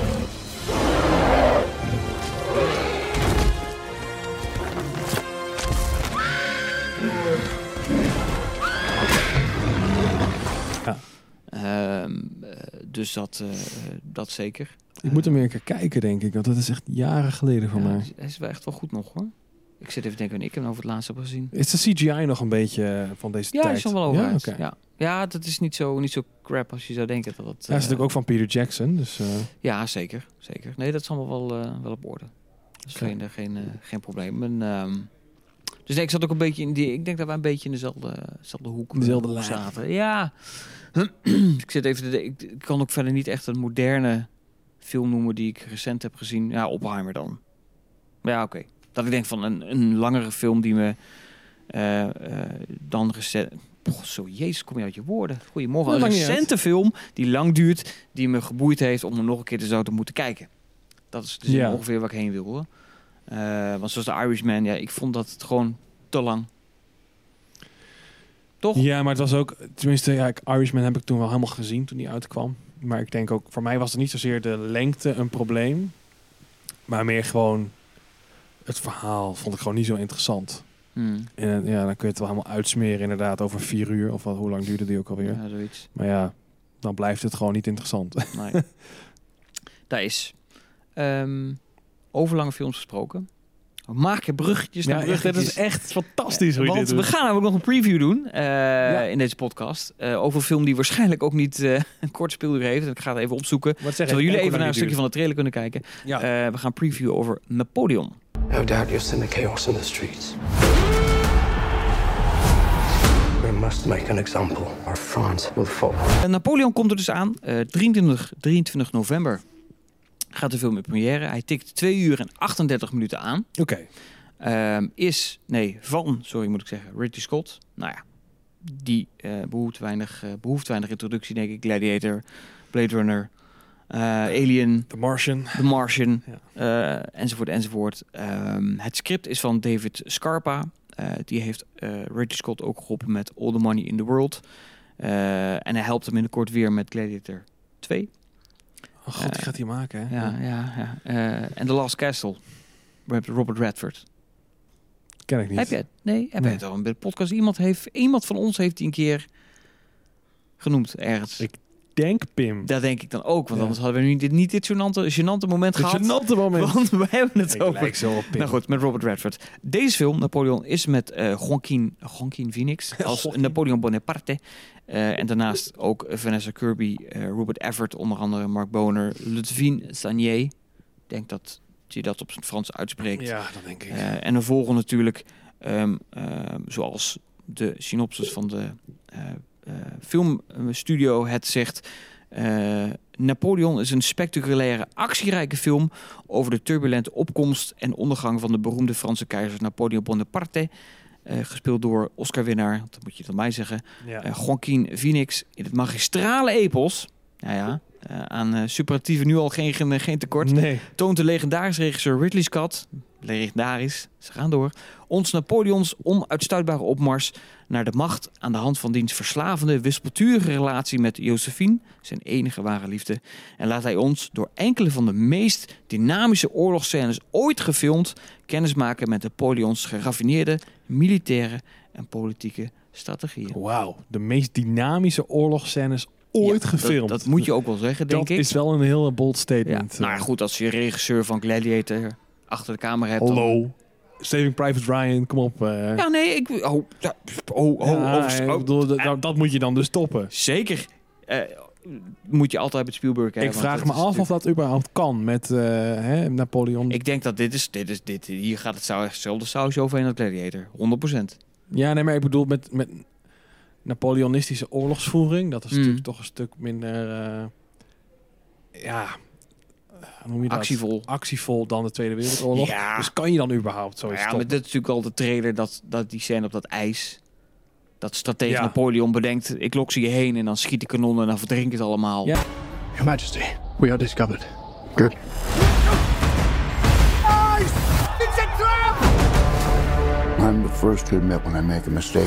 [SPEAKER 1] Uh, dus dat, uh, dat zeker.
[SPEAKER 2] Ik moet hem weer een keer kijken, denk ik. Want dat is echt jaren geleden voor
[SPEAKER 1] ja,
[SPEAKER 2] mij.
[SPEAKER 1] Hij is wel echt wel goed nog, hoor. Ik zit even te denken wanneer ik hem over het laatst heb gezien.
[SPEAKER 2] Is de C G I nog een beetje van deze
[SPEAKER 1] ja,
[SPEAKER 2] tijd?
[SPEAKER 1] Ja, is nog wel over.
[SPEAKER 2] Ja, okay.
[SPEAKER 1] ja. ja, dat is niet zo, niet zo crap als je zou denken. Dat het,
[SPEAKER 2] ja, dat is natuurlijk ook van Peter Jackson. Dus, uh...
[SPEAKER 1] Ja, zeker, zeker. Nee, dat is allemaal wel, uh, wel op orde. Dus okay. geen, geen, uh, geen probleem. En, um, dus nee, ik zat ook een beetje in die. Ik denk dat wij een beetje in dezelfde, dezelfde hoek
[SPEAKER 2] dezelfde lijn
[SPEAKER 1] zaten. Ja. ik zit even. Te, ik, ik kan ook verder niet echt een moderne film noemen die ik recent heb gezien. Ja, Oppenheimer dan. Ja, oké. Okay. Dat ik denk van een, een langere film die me uh, uh, dan recent. Oh, zo, jezus, kom je uit je woorden. Goedemorgen. Een recente film die lang duurt, die me geboeid heeft om er nog een keer te zo te moeten kijken. Dat is dus ja. ongeveer waar ik heen wilde. Uh, want zoals The Irishman, ja, ik vond dat het gewoon te lang. Toch?
[SPEAKER 2] Ja, maar het was ook, tenminste, ja, Irishman heb ik toen wel helemaal gezien toen die uitkwam. Maar ik denk ook, voor mij was het niet zozeer de lengte een probleem, maar meer gewoon het verhaal vond ik gewoon niet zo interessant.
[SPEAKER 1] Hmm.
[SPEAKER 2] En ja, dan kun je het wel helemaal uitsmeren inderdaad over vier uur of wat, hoe lang duurde die ook alweer?
[SPEAKER 1] Ja, zoiets.
[SPEAKER 2] Maar ja, dan blijft het gewoon niet interessant.
[SPEAKER 1] Nee. Dat is. Um, over lange films gesproken. We maken bruggetjes naar
[SPEAKER 2] ja,
[SPEAKER 1] bruggetjes.
[SPEAKER 2] Dat is echt fantastisch. Hoe
[SPEAKER 1] Want
[SPEAKER 2] je dit
[SPEAKER 1] we
[SPEAKER 2] doet.
[SPEAKER 1] gaan namelijk nog een preview doen uh, ja. in deze podcast. Uh, over een film die waarschijnlijk ook niet uh, een kort speelduur heeft. Ik ga het even opzoeken. Zodat jullie even naar een stukje van de trailer kunnen kijken. Ja. Uh, we gaan previewen over Napoleon.
[SPEAKER 3] No doubt you'll send the chaos in the streets. We must make an example or France will fall.
[SPEAKER 1] Uh, Napoleon komt er dus aan. Uh, drieëntwintig november gaat de film in première. Hij tikt twee uur en achtendertig minuten aan.
[SPEAKER 2] Oké.
[SPEAKER 1] Okay. Um, is, nee, van, sorry moet ik zeggen, Ridley Scott. Nou ja, die uh, behoeft, weinig, uh, behoeft weinig introductie, denk ik. Gladiator, Blade Runner, uh, Alien.
[SPEAKER 2] The Martian.
[SPEAKER 1] The Martian,
[SPEAKER 2] ja.
[SPEAKER 1] uh, enzovoort, enzovoort. Um, het script is van David Scarpa. Uh, die heeft uh, Ridley Scott ook geholpen met All the Money in the World. Uh, en hij helpt hem binnenkort weer met Gladiator twee.
[SPEAKER 2] Oh god, die uh, gaat hij maken, hè?
[SPEAKER 1] Ja, ja, ja. Uh, en The Last Castle met Robert Redford.
[SPEAKER 2] Ken ik niet.
[SPEAKER 1] Heb je het? Nee, heb
[SPEAKER 2] nee.
[SPEAKER 1] je het al in de podcast? Iemand, heeft, iemand van ons heeft die een keer genoemd ergens.
[SPEAKER 2] Ik denk Pim.
[SPEAKER 1] Dat denk ik dan ook, want
[SPEAKER 2] ja.
[SPEAKER 1] anders hadden we nu dit, niet dit gênante, gênante moment
[SPEAKER 2] dit
[SPEAKER 1] gehad.
[SPEAKER 2] Gênante moment.
[SPEAKER 1] Want we hebben het
[SPEAKER 2] ik
[SPEAKER 1] over.
[SPEAKER 2] Zo op Pim.
[SPEAKER 1] Nou goed, met Robert Redford. Deze film, Napoleon, is met uh, Joaquin, Joaquin Phoenix als Joaquin. Napoleon Bonaparte. Uh, en daarnaast ook Vanessa Kirby, uh, Robert Everett, onder andere Mark Boner, Ludwig Sagnier. Ik denk dat je dat op zijn Frans uitspreekt.
[SPEAKER 2] Ja, dat denk ik.
[SPEAKER 1] Uh, en er volgen natuurlijk, um, uh, zoals de synopsis van de uh, uh, filmstudio het zegt, uh, Napoleon is een spectaculaire, actierijke film over de turbulente opkomst en ondergang van de beroemde Franse keizer Napoleon Bonaparte. Uh, gespeeld door Oscar-winnaar, dat moet je dan mij zeggen, ja. uh, Joaquin Phoenix in het magistrale epos. Nou ja, uh, aan uh, superlatieven nu al geen, geen, geen tekort.
[SPEAKER 2] Nee.
[SPEAKER 1] Toont de legendarische regisseur Ridley Scott, legendarisch, ze gaan door, ons Napoleons onuitstuitbare opmars naar de macht aan de hand van diens verslavende, wispelturige relatie met Josephine, zijn enige ware liefde. En laat hij ons door enkele van de meest dynamische oorlogsscènes ooit gefilmd kennismaken met Napoleons geraffineerde militaire en politieke strategieën.
[SPEAKER 2] Wauw, de meest dynamische oorlogsscènes ooit ja, gefilmd.
[SPEAKER 1] Dat, dat moet je ook wel zeggen, denk
[SPEAKER 2] dat
[SPEAKER 1] ik.
[SPEAKER 2] Dat is wel een heel bold statement.
[SPEAKER 1] Ja, nou goed, als je regisseur van Gladiator achter de camera hebt.
[SPEAKER 2] Hallo.
[SPEAKER 1] Dan...
[SPEAKER 2] Saving Private Ryan, kom op. Uh...
[SPEAKER 1] Ja, nee, ik... Oh, ja, oh, oh,
[SPEAKER 2] ja,
[SPEAKER 1] oh,
[SPEAKER 2] ik bedoel, dat, dat, dat moet je dan dus stoppen.
[SPEAKER 1] Zeker. Uh, moet je altijd met Spielberg hebben.
[SPEAKER 2] Ik vraag me af natuurlijk... of dat überhaupt kan met uh, hè, Napoleon.
[SPEAKER 1] Ik denk dat dit is... Dit is dit, hier gaat het zou, hetzelfde sausje overheen als Gladiator. honderd procent.
[SPEAKER 2] Ja, nee, maar ik bedoel met... met Napoleonistische oorlogsvoering, dat is mm. natuurlijk toch een stuk minder... Uh, ja... hoe noem je dat?
[SPEAKER 1] Actievol.
[SPEAKER 2] Actievol dan de Tweede Wereldoorlog.
[SPEAKER 1] Ja.
[SPEAKER 2] Dus kan je dan überhaupt zoiets
[SPEAKER 1] Ja,
[SPEAKER 2] stoppen?
[SPEAKER 1] maar dit is natuurlijk al de trailer dat, dat die scène op dat ijs. Dat stratege
[SPEAKER 2] Ja.
[SPEAKER 1] Napoleon bedenkt, ik lok ze je heen en dan schiet de kanon en dan verdrinkt het allemaal.
[SPEAKER 2] Ja.
[SPEAKER 3] Your Majesty, we are discovered. Good.
[SPEAKER 9] I'm the first to admit when I make a mistake.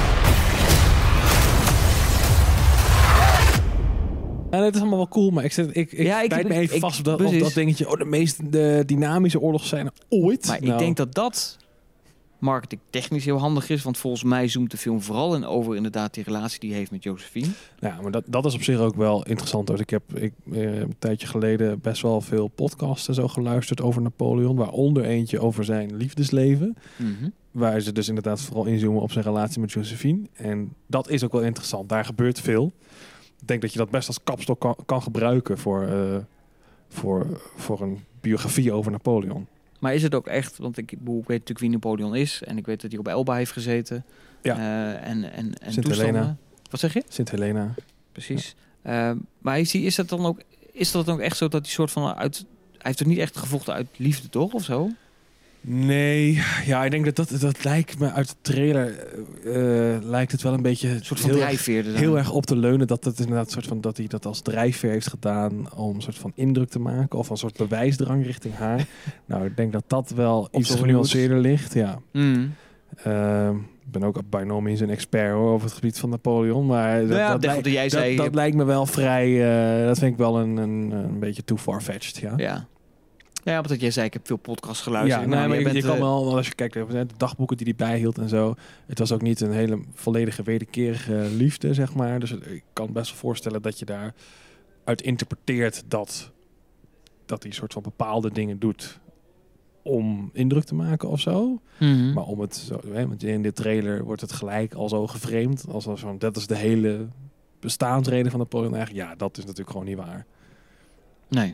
[SPEAKER 2] Ja, het is allemaal wel cool, maar ik, zit, ik, ik,
[SPEAKER 1] Ja, ik-
[SPEAKER 2] bijt me even
[SPEAKER 1] ik-
[SPEAKER 2] vast op dat, op
[SPEAKER 1] precies.
[SPEAKER 2] dat dingetje. Oh, de meest de dynamische oorlogsscène ooit.
[SPEAKER 1] Maar
[SPEAKER 2] Nou,
[SPEAKER 1] ik denk dat dat marketingtechnisch heel handig is, want volgens mij zoomt de film vooral in over inderdaad die relatie die hij heeft met Josephine.
[SPEAKER 2] Ja, maar dat, dat is op zich ook wel interessant. Dus ik heb ik, eh, een tijdje geleden best wel veel podcasts en zo geluisterd over Napoleon. Waaronder eentje over zijn liefdesleven.
[SPEAKER 1] Mm-hmm.
[SPEAKER 2] Waar ze dus inderdaad vooral inzoomen op zijn relatie met Josephine. En dat is ook wel interessant. Daar gebeurt veel. Ik denk dat je dat best als kapstok kan, kan gebruiken voor, uh, voor, voor een biografie over Napoleon.
[SPEAKER 1] Maar is het ook echt, want ik, ik weet natuurlijk wie Napoleon is en ik weet dat hij op Elba heeft gezeten.
[SPEAKER 2] Ja.
[SPEAKER 1] Uh, en en, en
[SPEAKER 2] Sint
[SPEAKER 1] toestanden.
[SPEAKER 2] Helena.
[SPEAKER 1] Wat zeg je?
[SPEAKER 2] Sint Helena.
[SPEAKER 1] Precies. Ja. Uh, maar is, die, is dat dan ook, is dat ook echt zo dat die soort van uit, hij heeft toch niet echt gevochten uit liefde, toch? Of zo?
[SPEAKER 2] Nee, ja, ik denk dat dat, dat lijkt me uit de trailer uh, lijkt het wel een beetje
[SPEAKER 1] een soort van
[SPEAKER 2] heel,
[SPEAKER 1] drijfveer.
[SPEAKER 2] Erg, heel erg op te leunen dat het inderdaad een soort van dat hij dat als drijfveer heeft gedaan om een soort van indruk te maken of een soort bewijsdrang richting haar. Nou, ik denk dat dat wel
[SPEAKER 1] op
[SPEAKER 2] iets genuanceerder ligt, ja.
[SPEAKER 1] Mm.
[SPEAKER 2] Uh, ik ben ook bij no means een expert hoor, over het gebied van Napoleon, maar dat,
[SPEAKER 1] ja,
[SPEAKER 2] dat, lijkt,
[SPEAKER 1] jij
[SPEAKER 2] dat,
[SPEAKER 1] zei,
[SPEAKER 2] dat lijkt me wel vrij, uh, dat vind ik wel een, een, een beetje too far-fetched, ja.
[SPEAKER 1] Ja. Ja, wat jij zei, ik heb veel podcasts geluisterd.
[SPEAKER 2] Ja,
[SPEAKER 1] nou,
[SPEAKER 2] nee, maar je,
[SPEAKER 1] bent,
[SPEAKER 2] je kan
[SPEAKER 1] uh,
[SPEAKER 2] wel, als je kijkt naar de dagboeken die hij bijhield en zo. Het was ook niet een hele volledige wederkerige liefde, zeg maar. Dus ik kan best wel voorstellen dat je daar uit interpreteert dat, dat hij een soort van bepaalde dingen doet om indruk te maken of zo.
[SPEAKER 1] Mm-hmm.
[SPEAKER 2] Maar om het zo, hè, want in de trailer wordt het gelijk al zo geframed. Als van, dat is de hele bestaansreden van Napoleon eigenlijk. Ja, dat is natuurlijk gewoon niet waar.
[SPEAKER 1] Nee.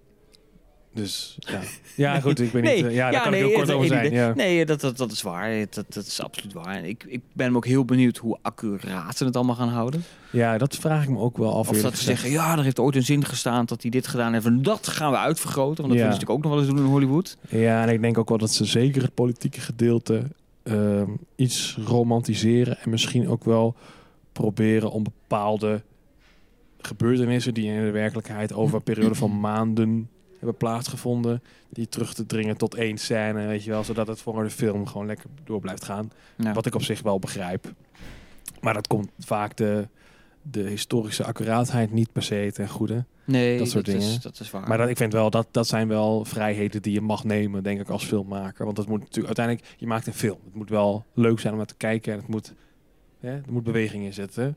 [SPEAKER 2] Dus ja, ja goed, ik ben
[SPEAKER 1] nee,
[SPEAKER 2] niet... Uh, ja, daar
[SPEAKER 1] ja,
[SPEAKER 2] kan
[SPEAKER 1] nee,
[SPEAKER 2] ik heel kort
[SPEAKER 1] het,
[SPEAKER 2] over zijn.
[SPEAKER 1] idee,
[SPEAKER 2] Ja.
[SPEAKER 1] Nee, dat, dat, dat is waar. Dat, dat is absoluut waar. Ik, ik ben me ook heel benieuwd hoe accuraat ze het allemaal gaan houden.
[SPEAKER 2] Ja, dat vraag ik me ook wel af.
[SPEAKER 1] Of dat ze zeggen, ja, er heeft ooit een zin gestaan dat hij dit gedaan heeft. En dat gaan we uitvergroten. Want dat
[SPEAKER 2] ja.
[SPEAKER 1] willen ze natuurlijk ook nog wel eens doen in Hollywood.
[SPEAKER 2] Ja, en ik denk ook wel dat ze zeker het politieke gedeelte uh, iets romantiseren. En misschien ook wel proberen om bepaalde gebeurtenissen die in de werkelijkheid over een periode van maanden hebben plaatsgevonden, die terug te dringen tot één scène, weet je wel, zodat het voor de film gewoon lekker door blijft gaan.
[SPEAKER 1] Ja.
[SPEAKER 2] Wat ik op zich wel begrijp. Maar dat komt vaak de, de historische accuraatheid niet per se ten goede.
[SPEAKER 1] Nee,
[SPEAKER 2] dat soort
[SPEAKER 1] dat
[SPEAKER 2] dingen.
[SPEAKER 1] Is, dat is waar.
[SPEAKER 2] Maar dat, ik vind wel, dat, dat zijn wel vrijheden die je mag nemen, denk ik, als filmmaker. Want dat moet natuurlijk uiteindelijk, je maakt een film. Het moet wel leuk zijn om naar te kijken en het moet, hè, er moet beweging in zitten.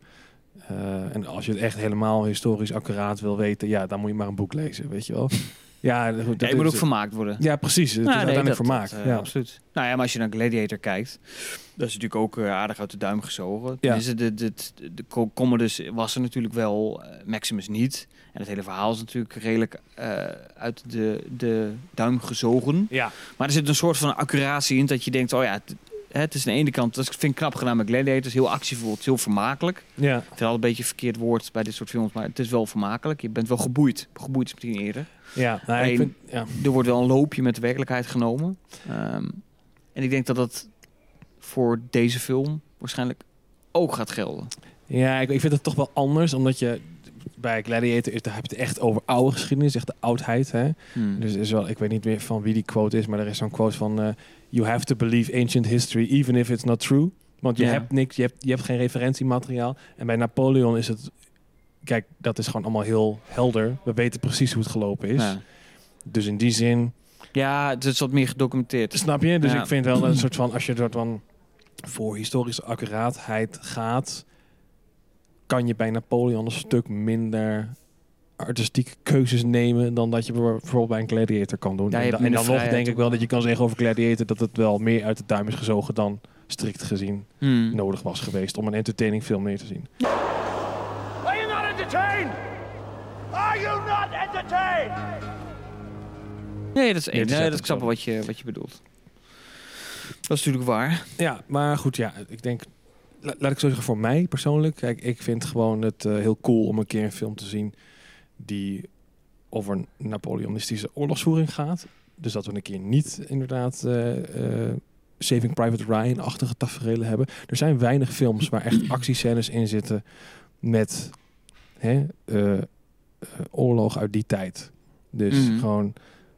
[SPEAKER 2] Uh, en als je het echt helemaal historisch accuraat wil weten, ja, dan moet je maar een boek lezen, weet je wel. Ja, goed, dat
[SPEAKER 1] ja, je moet ook vermaakt worden.
[SPEAKER 2] Ja, precies. Het
[SPEAKER 1] nou,
[SPEAKER 2] is
[SPEAKER 1] nee,
[SPEAKER 2] uiteindelijk
[SPEAKER 1] dat,
[SPEAKER 2] vermaakt.
[SPEAKER 1] Dat, uh,
[SPEAKER 2] ja.
[SPEAKER 1] Absoluut. Nou ja, maar als je naar Gladiator kijkt, dat is natuurlijk ook uh, aardig uit de duim gezogen.
[SPEAKER 2] Ja.
[SPEAKER 1] De, de, de, de, de Commodus was er natuurlijk wel, uh, Maximus niet. En het hele verhaal is natuurlijk redelijk uh, uit de, de duim gezogen.
[SPEAKER 2] Ja.
[SPEAKER 1] Maar er zit een soort van accuratie in dat je denkt, oh ja, het, het is aan de ene kant, dat vind ik knap gedaan met Gladiator, het is heel actievol, het is heel vermakelijk.
[SPEAKER 2] Ja.
[SPEAKER 1] Het is al een beetje een verkeerd woord bij dit soort films, maar het is wel vermakelijk. Je bent wel geboeid. Geboeid is misschien eerder.
[SPEAKER 2] Ja, nou, ik vind, ja.
[SPEAKER 1] Er wordt wel een loopje met de werkelijkheid genomen. Um, en ik denk dat dat voor deze film waarschijnlijk ook gaat gelden.
[SPEAKER 2] Ja, ik, ik vind het toch wel anders, omdat je bij Gladiator is, daar heb je het echt over oude geschiedenis, echt de oudheid. Hè?
[SPEAKER 1] Hmm.
[SPEAKER 2] Dus is wel, ik weet niet meer van wie die quote is, maar er is zo'n quote van uh, you have to believe ancient history even if it's not true. Want je
[SPEAKER 1] ja.
[SPEAKER 2] hebt niks, je hebt, je hebt geen referentiemateriaal. En bij Napoleon is het, kijk, dat is gewoon allemaal heel helder. We weten precies hoe het gelopen is.
[SPEAKER 1] Ja.
[SPEAKER 2] Dus in die zin...
[SPEAKER 1] Ja, het is wat meer gedocumenteerd.
[SPEAKER 2] Snap je? Dus
[SPEAKER 1] ja.
[SPEAKER 2] ik vind wel een soort van, als je er dan voor historische accuraatheid gaat, kan je bij Napoleon een stuk minder artistieke keuzes nemen dan dat je bijvoorbeeld bij een Gladiator kan doen.
[SPEAKER 1] Ja,
[SPEAKER 2] en, da- en dan nog denk ik wel dat je kan zeggen over Gladiator dat het wel meer uit de duim is gezogen dan strikt gezien
[SPEAKER 1] hmm.
[SPEAKER 2] nodig was geweest om een entertaining film neer te zien.
[SPEAKER 8] Are you not entertained? Are you not entertained?
[SPEAKER 1] Nee, dat is één.
[SPEAKER 2] Nee,
[SPEAKER 1] Nee, dat snap wat je, wat je bedoelt. Dat is natuurlijk waar.
[SPEAKER 2] Ja, maar goed, ja, ik denk, la- laat ik zo zeggen voor mij persoonlijk. Kijk, ik vind gewoon het uh, heel cool om een keer een film te zien die over Napoleonistische oorlogsvoering gaat. Dus dat we een keer niet inderdaad uh, uh, Saving Private Ryan-achtige tafereelen hebben. Er zijn weinig films waar echt actiescènes in zitten met hè, uh, uh, oorlog uit die tijd. Dus mm. gewoon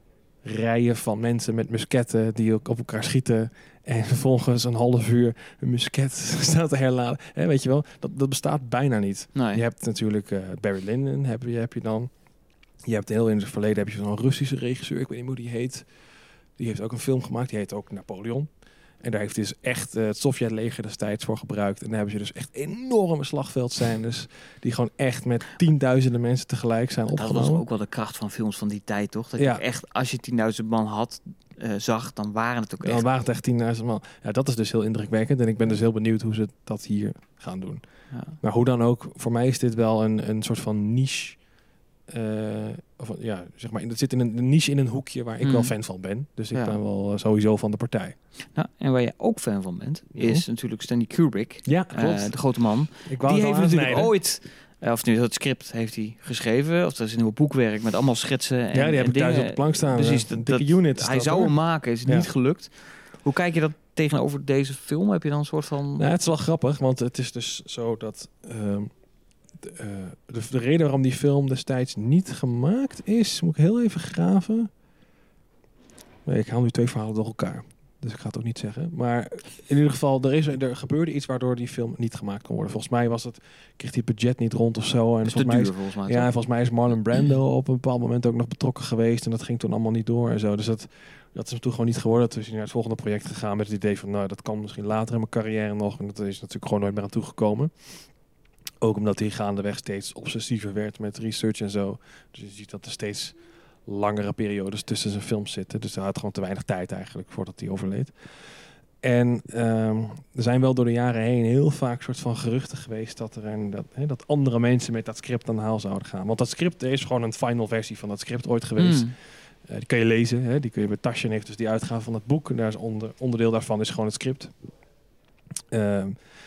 [SPEAKER 2] rijen van mensen met musketten die ook op elkaar schieten en vervolgens een half uur een musket staat te herladen. Hè, weet je wel, dat, dat bestaat bijna niet. Nee. Je hebt natuurlijk uh, Barry Lyndon, heb je, heb je dan. Je hebt heel in het verleden heb je zo'n Russische regisseur, ik weet niet hoe die heet. Die heeft ook een film gemaakt, die heet ook Napoleon. En daar heeft hij dus echt uh, het Sovjetleger destijds voor gebruikt. En daar hebben ze dus echt enorme slagveldscènes die gewoon echt met tienduizenden mensen tegelijk zijn opgenomen.
[SPEAKER 1] Dat was ook wel de kracht van films van die tijd, toch? Dat ja. je echt, als je tienduizend man had, uh, zag, dan waren het ook echt...
[SPEAKER 2] Dan waren het echt tienduizend man. Ja, dat is dus heel indrukwekkend. En ik ben dus heel benieuwd hoe ze dat hier gaan doen. Ja. Maar hoe dan ook, voor mij is dit wel een, een soort van niche... Uh, of, ja, zeg maar, het zit in een, een niche in een hoekje waar ik mm. wel fan van ben. Dus ik ja. ben wel uh, sowieso van de partij.
[SPEAKER 1] Nou, en waar je ook fan van bent, is mm. natuurlijk Stanley Kubrick.
[SPEAKER 2] Ja, klopt.
[SPEAKER 1] Uh, de grote man.
[SPEAKER 2] Ik wou
[SPEAKER 1] die heeft natuurlijk
[SPEAKER 2] snijden.
[SPEAKER 1] ooit, uh, of nu dat script heeft hij geschreven, of dat is een nieuw boekwerk met allemaal schetsen. En,
[SPEAKER 2] ja, die heb
[SPEAKER 1] en
[SPEAKER 2] ik thuis
[SPEAKER 1] dingen.
[SPEAKER 2] op de plank staan.
[SPEAKER 1] Precies,
[SPEAKER 2] dat,
[SPEAKER 1] dat,
[SPEAKER 2] dikke unit.
[SPEAKER 1] Hij zou hem maken, is
[SPEAKER 2] ja.
[SPEAKER 1] niet gelukt. Hoe kijk je dat tegenover deze film? Heb je dan een soort van...
[SPEAKER 2] Nou, het is wel grappig, want het is dus zo dat... Um, De, uh, de, de reden waarom die film destijds niet gemaakt is, moet ik heel even graven. Nee, ik haal nu twee verhalen door elkaar. Dus ik ga het ook niet zeggen. Maar in ieder geval, er, is, er gebeurde iets waardoor die film niet gemaakt kon worden. Volgens mij was het, kreeg die budget niet rond of zo. En
[SPEAKER 1] het is
[SPEAKER 2] volgens,
[SPEAKER 1] te
[SPEAKER 2] mij
[SPEAKER 1] duur,
[SPEAKER 2] is,
[SPEAKER 1] volgens mij.
[SPEAKER 2] Ja, en volgens mij is Marlon Brando op een bepaald moment ook nog betrokken geweest. En dat ging toen allemaal niet door en zo. Dus dat, dat is hem toen gewoon niet geworden. Toen is hij naar het volgende project gegaan met het idee van, nou, dat kan misschien later in mijn carrière nog. En dat is natuurlijk gewoon nooit meer aan toegekomen. Ook omdat hij gaandeweg steeds obsessiever werd met research en zo. Dus je ziet dat er steeds langere periodes tussen zijn films zitten. Dus hij had gewoon te weinig tijd eigenlijk voordat hij overleed. En um, er zijn wel door de jaren heen heel vaak soort van geruchten geweest dat er een, dat, hè, dat andere mensen met dat script aan de haal zouden gaan. Want dat script er is gewoon een final versie van dat script ooit geweest. Mm. Uh, die kan je lezen. Hè, die kun je bij Taschen heeft dus die uitgave van het boek. En daar is onder, onderdeel daarvan is gewoon het script. Uh,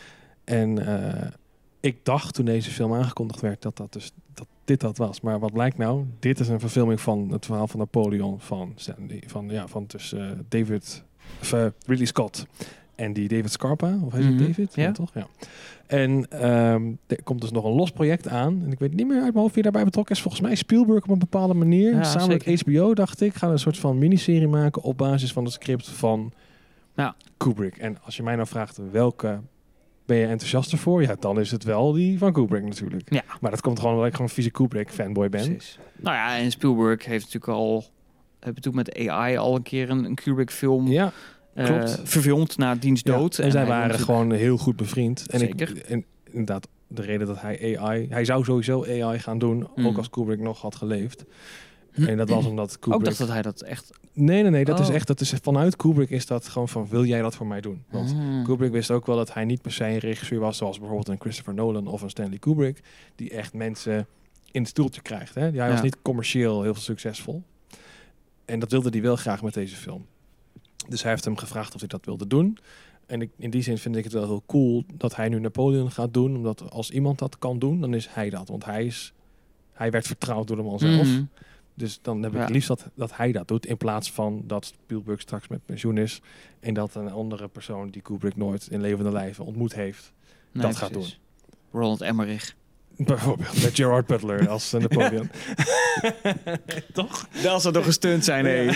[SPEAKER 2] en uh, ik dacht toen deze film aangekondigd werd dat, dat, dus, dat dit dat was. Maar wat blijkt nou? Dit is een verfilming van het verhaal van Napoleon van, Stanley, van, ja, van dus, uh, David, of, uh, Ridley Scott en die David Scarpa. Of heet het mm-hmm. David? Ja. Ja, toch? Ja. En um, er komt dus nog een los project aan. En ik weet niet meer uit mijn hoofd wie daarbij betrokken is. Volgens mij Spielberg op een bepaalde manier. Ja, samen zeker. Met H B O dacht ik. Gaan een soort van miniserie maken op basis van het script van ja. Kubrick. En als je mij nou vraagt welke... ben je enthousiaster voor? Ja, dan is het wel die van Kubrick natuurlijk. Ja. Maar dat komt gewoon omdat ik gewoon een vieze Kubrick fanboy ben.
[SPEAKER 1] Precies. Nou ja, en Spielberg heeft natuurlijk al... heb natuurlijk met A I al een keer een, een Kubrick film... Ja. Uh, verfilmd na diens dood.
[SPEAKER 2] Ja, en, en zij waren natuurlijk... gewoon heel goed bevriend. En
[SPEAKER 1] Zeker.
[SPEAKER 2] Ik, en inderdaad, de reden dat hij A I... Hij zou sowieso A I gaan doen, mm. ook als Kubrick nog had geleefd. Mm. En dat was omdat Kubrick...
[SPEAKER 1] Ook dacht dat hij dat echt...
[SPEAKER 2] Nee, nee, nee. Dat oh. is echt... Dat is, vanuit Kubrick is dat gewoon van, wil jij dat voor mij doen? Want mm. Kubrick wist ook wel dat hij niet per se een regisseur was, zoals bijvoorbeeld een Christopher Nolan of een Stanley Kubrick, die echt mensen in het stoeltje krijgt. Hè? Hij ja. was niet commercieel heel succesvol. En dat wilde hij wel graag met deze film. Dus hij heeft hem gevraagd of hij dat wilde doen. En ik, in die zin vind ik het wel heel cool dat hij nu Napoleon gaat doen. Omdat als iemand dat kan doen, dan is hij dat. Want hij, is, hij werd vertrouwd door de man zelf. Mm-hmm. Dus dan heb ik ja. liefst dat, dat hij dat doet. In plaats van dat Spielberg straks met pensioen is. En dat een andere persoon die Kubrick nooit in levende lijven ontmoet heeft, nee, dat gaat precies.
[SPEAKER 1] doen. Roland Emmerich.
[SPEAKER 2] Bijvoorbeeld, met Gerard Butler als Napoleon.
[SPEAKER 1] Toch? Dat zou toch een stunt zijn, nee.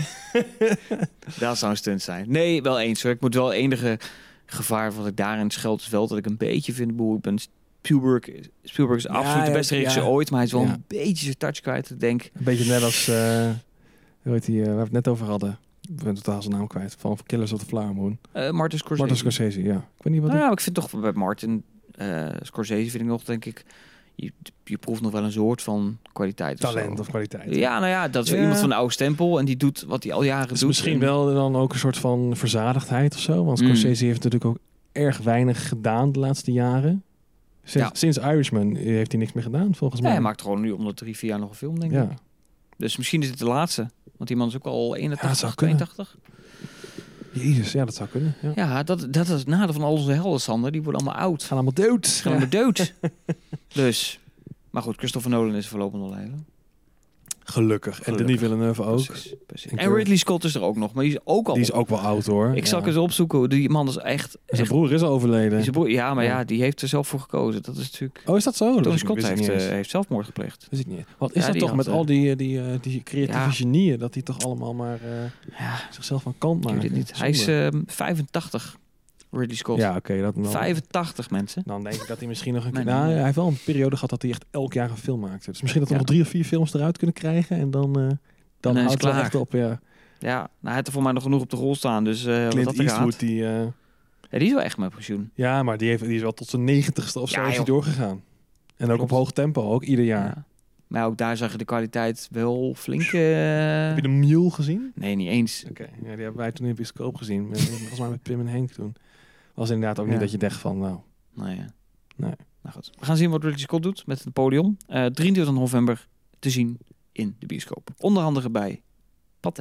[SPEAKER 1] Dat zou een stunt zijn. Nee, wel eens hoor. Ik moet wel enige gevaar wat ik daarin scheld is wel dat ik een beetje vind, boe, ik ben Spielberg, Spielberg is absoluut ja, de beste regisseur ja. ooit, maar hij is wel ja. een beetje zijn touch kwijt, ik denk.
[SPEAKER 2] Een beetje net als, uh, hoe heet die, uh, waar we het net over hadden. Ik ben totaal zijn naam kwijt. Van Killers of the Flower Moon.
[SPEAKER 1] Uh, Martin Scorsese.
[SPEAKER 2] Martin Scorsese, ja. Ik weet niet wat
[SPEAKER 1] nou,
[SPEAKER 2] ik...
[SPEAKER 1] ja, ik vind toch bij Martin uh, Scorsese vind ik nog, denk ik, je, je proeft nog wel een soort van kwaliteit.
[SPEAKER 2] Talent
[SPEAKER 1] of,
[SPEAKER 2] of kwaliteit.
[SPEAKER 1] Ja, nou ja, dat is ja. iemand van de oude stempel en die doet wat hij al jaren
[SPEAKER 2] dus
[SPEAKER 1] doet.
[SPEAKER 2] Misschien
[SPEAKER 1] en...
[SPEAKER 2] wel dan ook een soort van verzadigdheid of zo. Want Scorsese mm. heeft natuurlijk ook erg weinig gedaan de laatste jaren. Sinds, ja. sinds Irishman heeft hij niks meer gedaan, volgens mij.
[SPEAKER 1] Ja, hij maakt gewoon nu om de drie, vier jaar nog een film, denk ja. ik. Dus misschien is het de laatste. Want die man is ook al eenentachtig, ja, tweeëntachtig.
[SPEAKER 2] Jezus, ja, dat zou kunnen. Ja,
[SPEAKER 1] ja dat, dat is het nadeel van al onze helden, Sander. Die worden allemaal oud.
[SPEAKER 2] Gaan allemaal dood.
[SPEAKER 1] Gaan allemaal ja. dood. Dus, maar goed, Christopher Nolan is voorlopig nog leven.
[SPEAKER 2] Gelukkig. En
[SPEAKER 1] Gelukkig.
[SPEAKER 2] Denis Villeneuve ook.
[SPEAKER 1] Precies, precies. En Ridley Scott is er ook nog, maar die is ook al...
[SPEAKER 2] Die is ook wel oud hoor.
[SPEAKER 1] Ik zal
[SPEAKER 2] ja.
[SPEAKER 1] eens opzoeken. Die man is echt...
[SPEAKER 2] Zijn
[SPEAKER 1] echt
[SPEAKER 2] broer is al overleden.
[SPEAKER 1] zijn broer, ja, maar ja.
[SPEAKER 2] Ja.
[SPEAKER 1] die heeft er zelf voor gekozen. Dat is natuurlijk...
[SPEAKER 2] Oh, is dat zo?
[SPEAKER 1] Tony Scott heeft, uh, heeft zelfmoord gepleegd.
[SPEAKER 2] Wist ik niet. Wat is
[SPEAKER 1] Ja,
[SPEAKER 2] dat
[SPEAKER 1] die
[SPEAKER 2] toch
[SPEAKER 1] had,
[SPEAKER 2] met
[SPEAKER 1] uh,
[SPEAKER 2] al die, die, uh, die creatieve
[SPEAKER 1] ja.
[SPEAKER 2] genieën, dat die toch allemaal maar uh,
[SPEAKER 1] Ja,
[SPEAKER 2] zichzelf van kant
[SPEAKER 1] ik
[SPEAKER 2] maken?
[SPEAKER 1] weet het niet. Hij is
[SPEAKER 2] Zonde.
[SPEAKER 1] uh, vijfentachtig, Ridley Scott.
[SPEAKER 2] Ja, oké. Okay, dat dan.
[SPEAKER 1] vijfentachtig mensen.
[SPEAKER 2] Dan denk ik dat hij misschien nog een keer...
[SPEAKER 1] Nee, nee,
[SPEAKER 2] Nou,
[SPEAKER 1] nee.
[SPEAKER 2] hij heeft wel een periode gehad dat hij echt elk jaar een film maakte. Dus misschien dat we
[SPEAKER 1] Ja.
[SPEAKER 2] nog drie of vier films eruit kunnen krijgen en dan... Uh, Dan
[SPEAKER 1] En dan is
[SPEAKER 2] houdt het wel
[SPEAKER 1] klaar.
[SPEAKER 2] echt op, ja.
[SPEAKER 1] Ja, nou, hij had er voor mij nog genoeg op de rol staan. Dus uh, wat
[SPEAKER 2] Clint
[SPEAKER 1] dat er
[SPEAKER 2] Eastwood,
[SPEAKER 1] gaat.
[SPEAKER 2] die... Uh,
[SPEAKER 1] Ja, die is wel echt met pensioen.
[SPEAKER 2] ja, maar die, heeft, die is wel tot zijn negentigste of zo
[SPEAKER 1] Ja,
[SPEAKER 2] is hij
[SPEAKER 1] joh.
[SPEAKER 2] doorgegaan. En ook
[SPEAKER 1] Klopt.
[SPEAKER 2] op hoog tempo, ook ieder jaar.
[SPEAKER 1] Ja. Maar ook daar zag je de kwaliteit wel flink... Uh...
[SPEAKER 2] Heb je de Mule gezien?
[SPEAKER 1] Nee, niet eens.
[SPEAKER 2] Oké, okay. Ja, die hebben wij toen in de bioscoop gezien. Met, volgens mij met Pim en Henk toen. Was inderdaad ook
[SPEAKER 1] Ja.
[SPEAKER 2] niet dat je dacht van, nou...
[SPEAKER 1] Nee, ja.
[SPEAKER 2] Nee.
[SPEAKER 1] Nou goed. We gaan zien wat Ridley Scott doet met Napoleon. Uh, drieëntwintig november te zien in de bioscoop. Onder andere bij Pathé.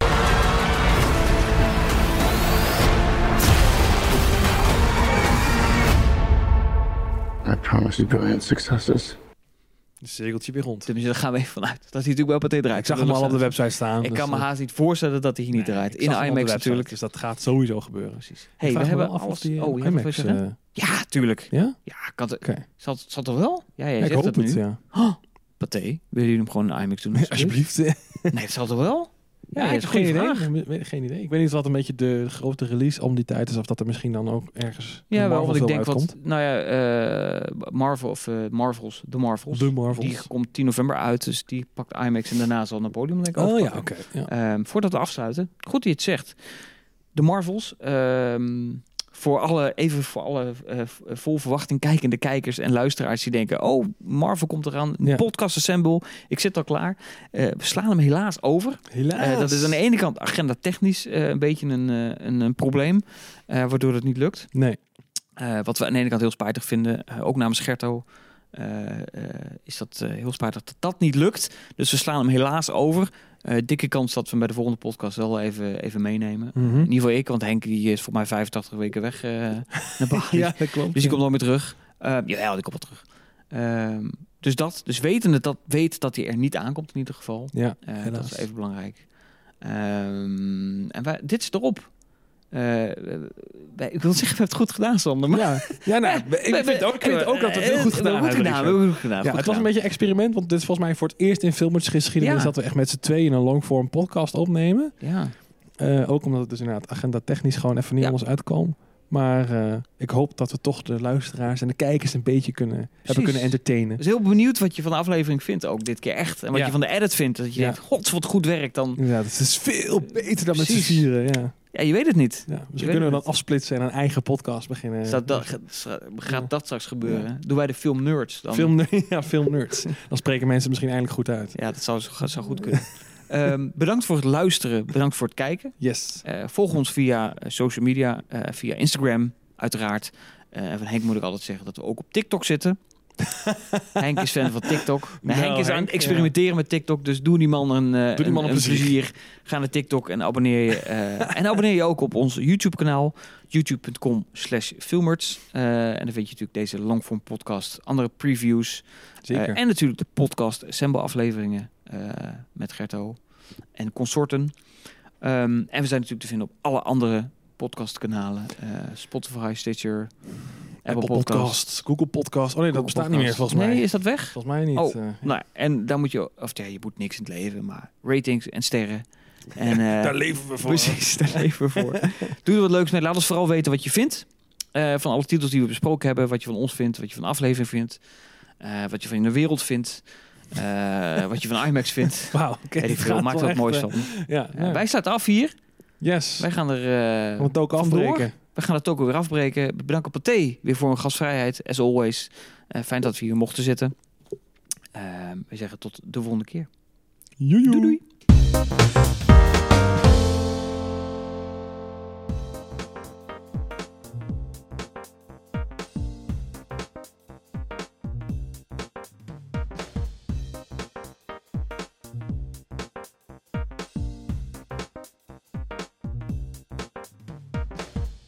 [SPEAKER 9] I promise you brilliant successes.
[SPEAKER 2] Een cirkeltje weer rond.
[SPEAKER 1] Tenminste, daar gaan we even vanuit. Dat hij natuurlijk bij Pathé draait.
[SPEAKER 2] Ik zag hem al op de website staan.
[SPEAKER 1] Ik
[SPEAKER 2] dus
[SPEAKER 1] kan me
[SPEAKER 2] uh,
[SPEAKER 1] haast niet voorstellen dat hij hier niet
[SPEAKER 2] nee,
[SPEAKER 1] draait.
[SPEAKER 2] ik
[SPEAKER 1] In
[SPEAKER 2] zag hem op de
[SPEAKER 1] IMAX
[SPEAKER 2] website,
[SPEAKER 1] natuurlijk.
[SPEAKER 2] Dus dat gaat sowieso gebeuren.
[SPEAKER 1] Precies.
[SPEAKER 2] Hey,
[SPEAKER 1] Hey, we hebben
[SPEAKER 2] af
[SPEAKER 1] alles...
[SPEAKER 2] of die
[SPEAKER 1] oh, je hebt
[SPEAKER 2] IMAX...
[SPEAKER 1] wat zeggen?
[SPEAKER 2] Uh,
[SPEAKER 1] Ja, tuurlijk.
[SPEAKER 2] ja?
[SPEAKER 1] Ja, kan het...
[SPEAKER 2] Oké.
[SPEAKER 1] Zal, zal het toch wel? Ja, jij
[SPEAKER 2] Ja, ik
[SPEAKER 1] zegt
[SPEAKER 2] hoop
[SPEAKER 1] het
[SPEAKER 2] het,
[SPEAKER 1] nu.
[SPEAKER 2] ja.
[SPEAKER 1] Oh, Pathé, willen jullie hem gewoon in IMAX doen?
[SPEAKER 2] Alsjeblieft.
[SPEAKER 1] Nee, het zal toch wel?
[SPEAKER 2] Ja,
[SPEAKER 1] Ja,
[SPEAKER 2] ik
[SPEAKER 1] dat
[SPEAKER 2] heb
[SPEAKER 1] is een
[SPEAKER 2] geen
[SPEAKER 1] goede
[SPEAKER 2] idee.
[SPEAKER 1] vraag.
[SPEAKER 2] Ik- Geen idee. Ik weet niet wat een beetje de grote release om die tijd is. Of dat er misschien dan ook ergens
[SPEAKER 1] Ja,
[SPEAKER 2] een
[SPEAKER 1] wel, want ik
[SPEAKER 2] Marvel-film
[SPEAKER 1] denk
[SPEAKER 2] uitkomt.
[SPEAKER 1] wat... Nou ja, uh, Marvel of uh, Marvels, de Marvels.
[SPEAKER 2] De Marvels.
[SPEAKER 1] Die komt tien november uit, dus die pakt IMAX en daarna zal Napoleon denk ik
[SPEAKER 2] Oh ja,
[SPEAKER 1] overpakken.
[SPEAKER 2] oké. Okay, ja.
[SPEAKER 1] Um, voordat we afsluiten, goed dat je het zegt. De Marvels, um, voor alle, even voor alle uh, vol verwachting kijkende kijkers en luisteraars die denken, oh, Marvel komt eraan,
[SPEAKER 2] Ja.
[SPEAKER 1] podcast assemble, ik zit al klaar. Uh, we slaan hem helaas over.
[SPEAKER 2] Helaas.
[SPEAKER 1] Uh, dat is aan de ene kant agenda technisch uh, een beetje een, uh, een, een probleem, uh, waardoor het niet lukt.
[SPEAKER 2] Nee.
[SPEAKER 1] Uh, wat we aan de ene kant heel spijtig vinden, uh, ook namens Gerto, uh, uh, is dat uh, heel spijtig dat dat niet lukt. Dus we slaan hem helaas over. Uh, dikke kans dat we hem bij de volgende podcast wel even, even meenemen.
[SPEAKER 2] Mm-hmm.
[SPEAKER 1] In ieder geval ik, want Henk die is voor mij vijfentachtig weken weg uh, naar Bali.
[SPEAKER 2] Ja, dat klopt.
[SPEAKER 1] Dus die komt nooit meer terug. Uh, jawel, die komt wel terug. Uh, dus dat, dus wetende dat, weet dat hij er niet aankomt in ieder geval.
[SPEAKER 2] Ja,
[SPEAKER 1] uh,
[SPEAKER 2] helaas.
[SPEAKER 1] dat is even belangrijk. Um, en wij, dit is erop. Uh, wij, ik wil zeggen, we hebben het goed gedaan, Sander. Maar...
[SPEAKER 2] Ja, ja nou, ik vind, het ook, ik vind ook dat we het heel goed gedaan
[SPEAKER 1] hebben.
[SPEAKER 2] hebben.
[SPEAKER 1] Gedaan, we hebben goed gedaan.
[SPEAKER 2] Ja,
[SPEAKER 1] goed
[SPEAKER 2] het was
[SPEAKER 1] gedaan.
[SPEAKER 2] een beetje een experiment, want dit is volgens mij voor het eerst in filmgeschiedenis
[SPEAKER 1] Ja.
[SPEAKER 2] dat we echt met z'n tweeën een longform podcast opnemen.
[SPEAKER 1] Ja.
[SPEAKER 2] Uh, ook omdat het dus inderdaad agenda technisch gewoon even niet
[SPEAKER 1] Ja.
[SPEAKER 2] anders uitkwam. Maar uh, ik hoop dat we toch de luisteraars en de kijkers een beetje kunnen, hebben kunnen entertainen.
[SPEAKER 1] Dus heel benieuwd wat je van de aflevering vindt ook dit keer echt. En wat
[SPEAKER 2] Ja.
[SPEAKER 1] je van de edit vindt. Dat je
[SPEAKER 2] Ja.
[SPEAKER 1] denkt, god, wat goed werk dan.
[SPEAKER 2] Ja, dat is veel beter dan met z'n
[SPEAKER 1] Precies.
[SPEAKER 2] vieren. Ja.
[SPEAKER 1] Ja, je weet het niet.
[SPEAKER 2] Ja,
[SPEAKER 1] Je
[SPEAKER 2] misschien
[SPEAKER 1] weet
[SPEAKER 2] kunnen we
[SPEAKER 1] het
[SPEAKER 2] dan afsplitsen en een eigen podcast beginnen.
[SPEAKER 1] Staat dat, gaat, gaat dat straks gebeuren? Ja. Doen wij de film nerds dan?
[SPEAKER 2] Film, ja, film nerds. Dan spreken mensen misschien eindelijk goed uit.
[SPEAKER 1] Ja, dat zou, zou goed kunnen. um, bedankt voor het luisteren. Bedankt voor het kijken.
[SPEAKER 2] Yes.
[SPEAKER 1] Uh, volg ons via uh, social media. Uh, via Instagram, uiteraard. Uh, en van Henk moet ik altijd zeggen dat we ook op TikTok zitten. Henk is fan van TikTok. Nou, Henk is Henk, aan het experimenteren ja. met TikTok. Dus doe die man een, uh, doe die man een, een plezier. plezier. Ga naar TikTok en abonneer je. Uh, en abonneer je ook op ons YouTube kanaal. youtube punt com slash filmerts. Uh, en dan vind je natuurlijk deze longform podcast. Andere previews.
[SPEAKER 2] Zeker.
[SPEAKER 1] Uh, en natuurlijk de podcast Assemble afleveringen. Uh, met Gerto en consorten. Um, en we zijn natuurlijk te vinden op alle andere podcastkanalen. Uh, Spotify, Stitcher...
[SPEAKER 2] Apple, Apple Podcasts, Podcast, Google Podcasts. Oh nee, Google dat bestaat Podcast. niet meer volgens mij.
[SPEAKER 1] Nee, is dat weg?
[SPEAKER 2] Volgens mij niet.
[SPEAKER 1] Oh,
[SPEAKER 2] uh,
[SPEAKER 1] nou, en dan moet je, of ja, je moet niks in het leven, maar ratings en sterren. En,
[SPEAKER 2] uh, daar leven we voor.
[SPEAKER 1] Precies, daar leven we voor. Doe er wat leuks mee. Laat ons vooral weten wat je vindt uh, van alle titels die we besproken hebben. Wat je van ons vindt, wat je van de aflevering vindt. Uh, wat je van de wereld vindt. Uh, wat je van IMAX vindt.
[SPEAKER 2] Wauw, okay,
[SPEAKER 1] ja, veel maakt er wat moois van.
[SPEAKER 2] Ja,
[SPEAKER 1] uh,
[SPEAKER 2] ja.
[SPEAKER 1] Wij sluiten af hier.
[SPEAKER 2] Yes.
[SPEAKER 1] Wij gaan er uh,
[SPEAKER 2] het ook afbreken.
[SPEAKER 1] We gaan het ook weer afbreken. Bedankt Pathé weer voor een gastvrijheid, as always. Uh, fijn dat we hier mochten zitten. Uh, we zeggen tot de volgende keer.
[SPEAKER 2] Joejoe.
[SPEAKER 1] Doei doei.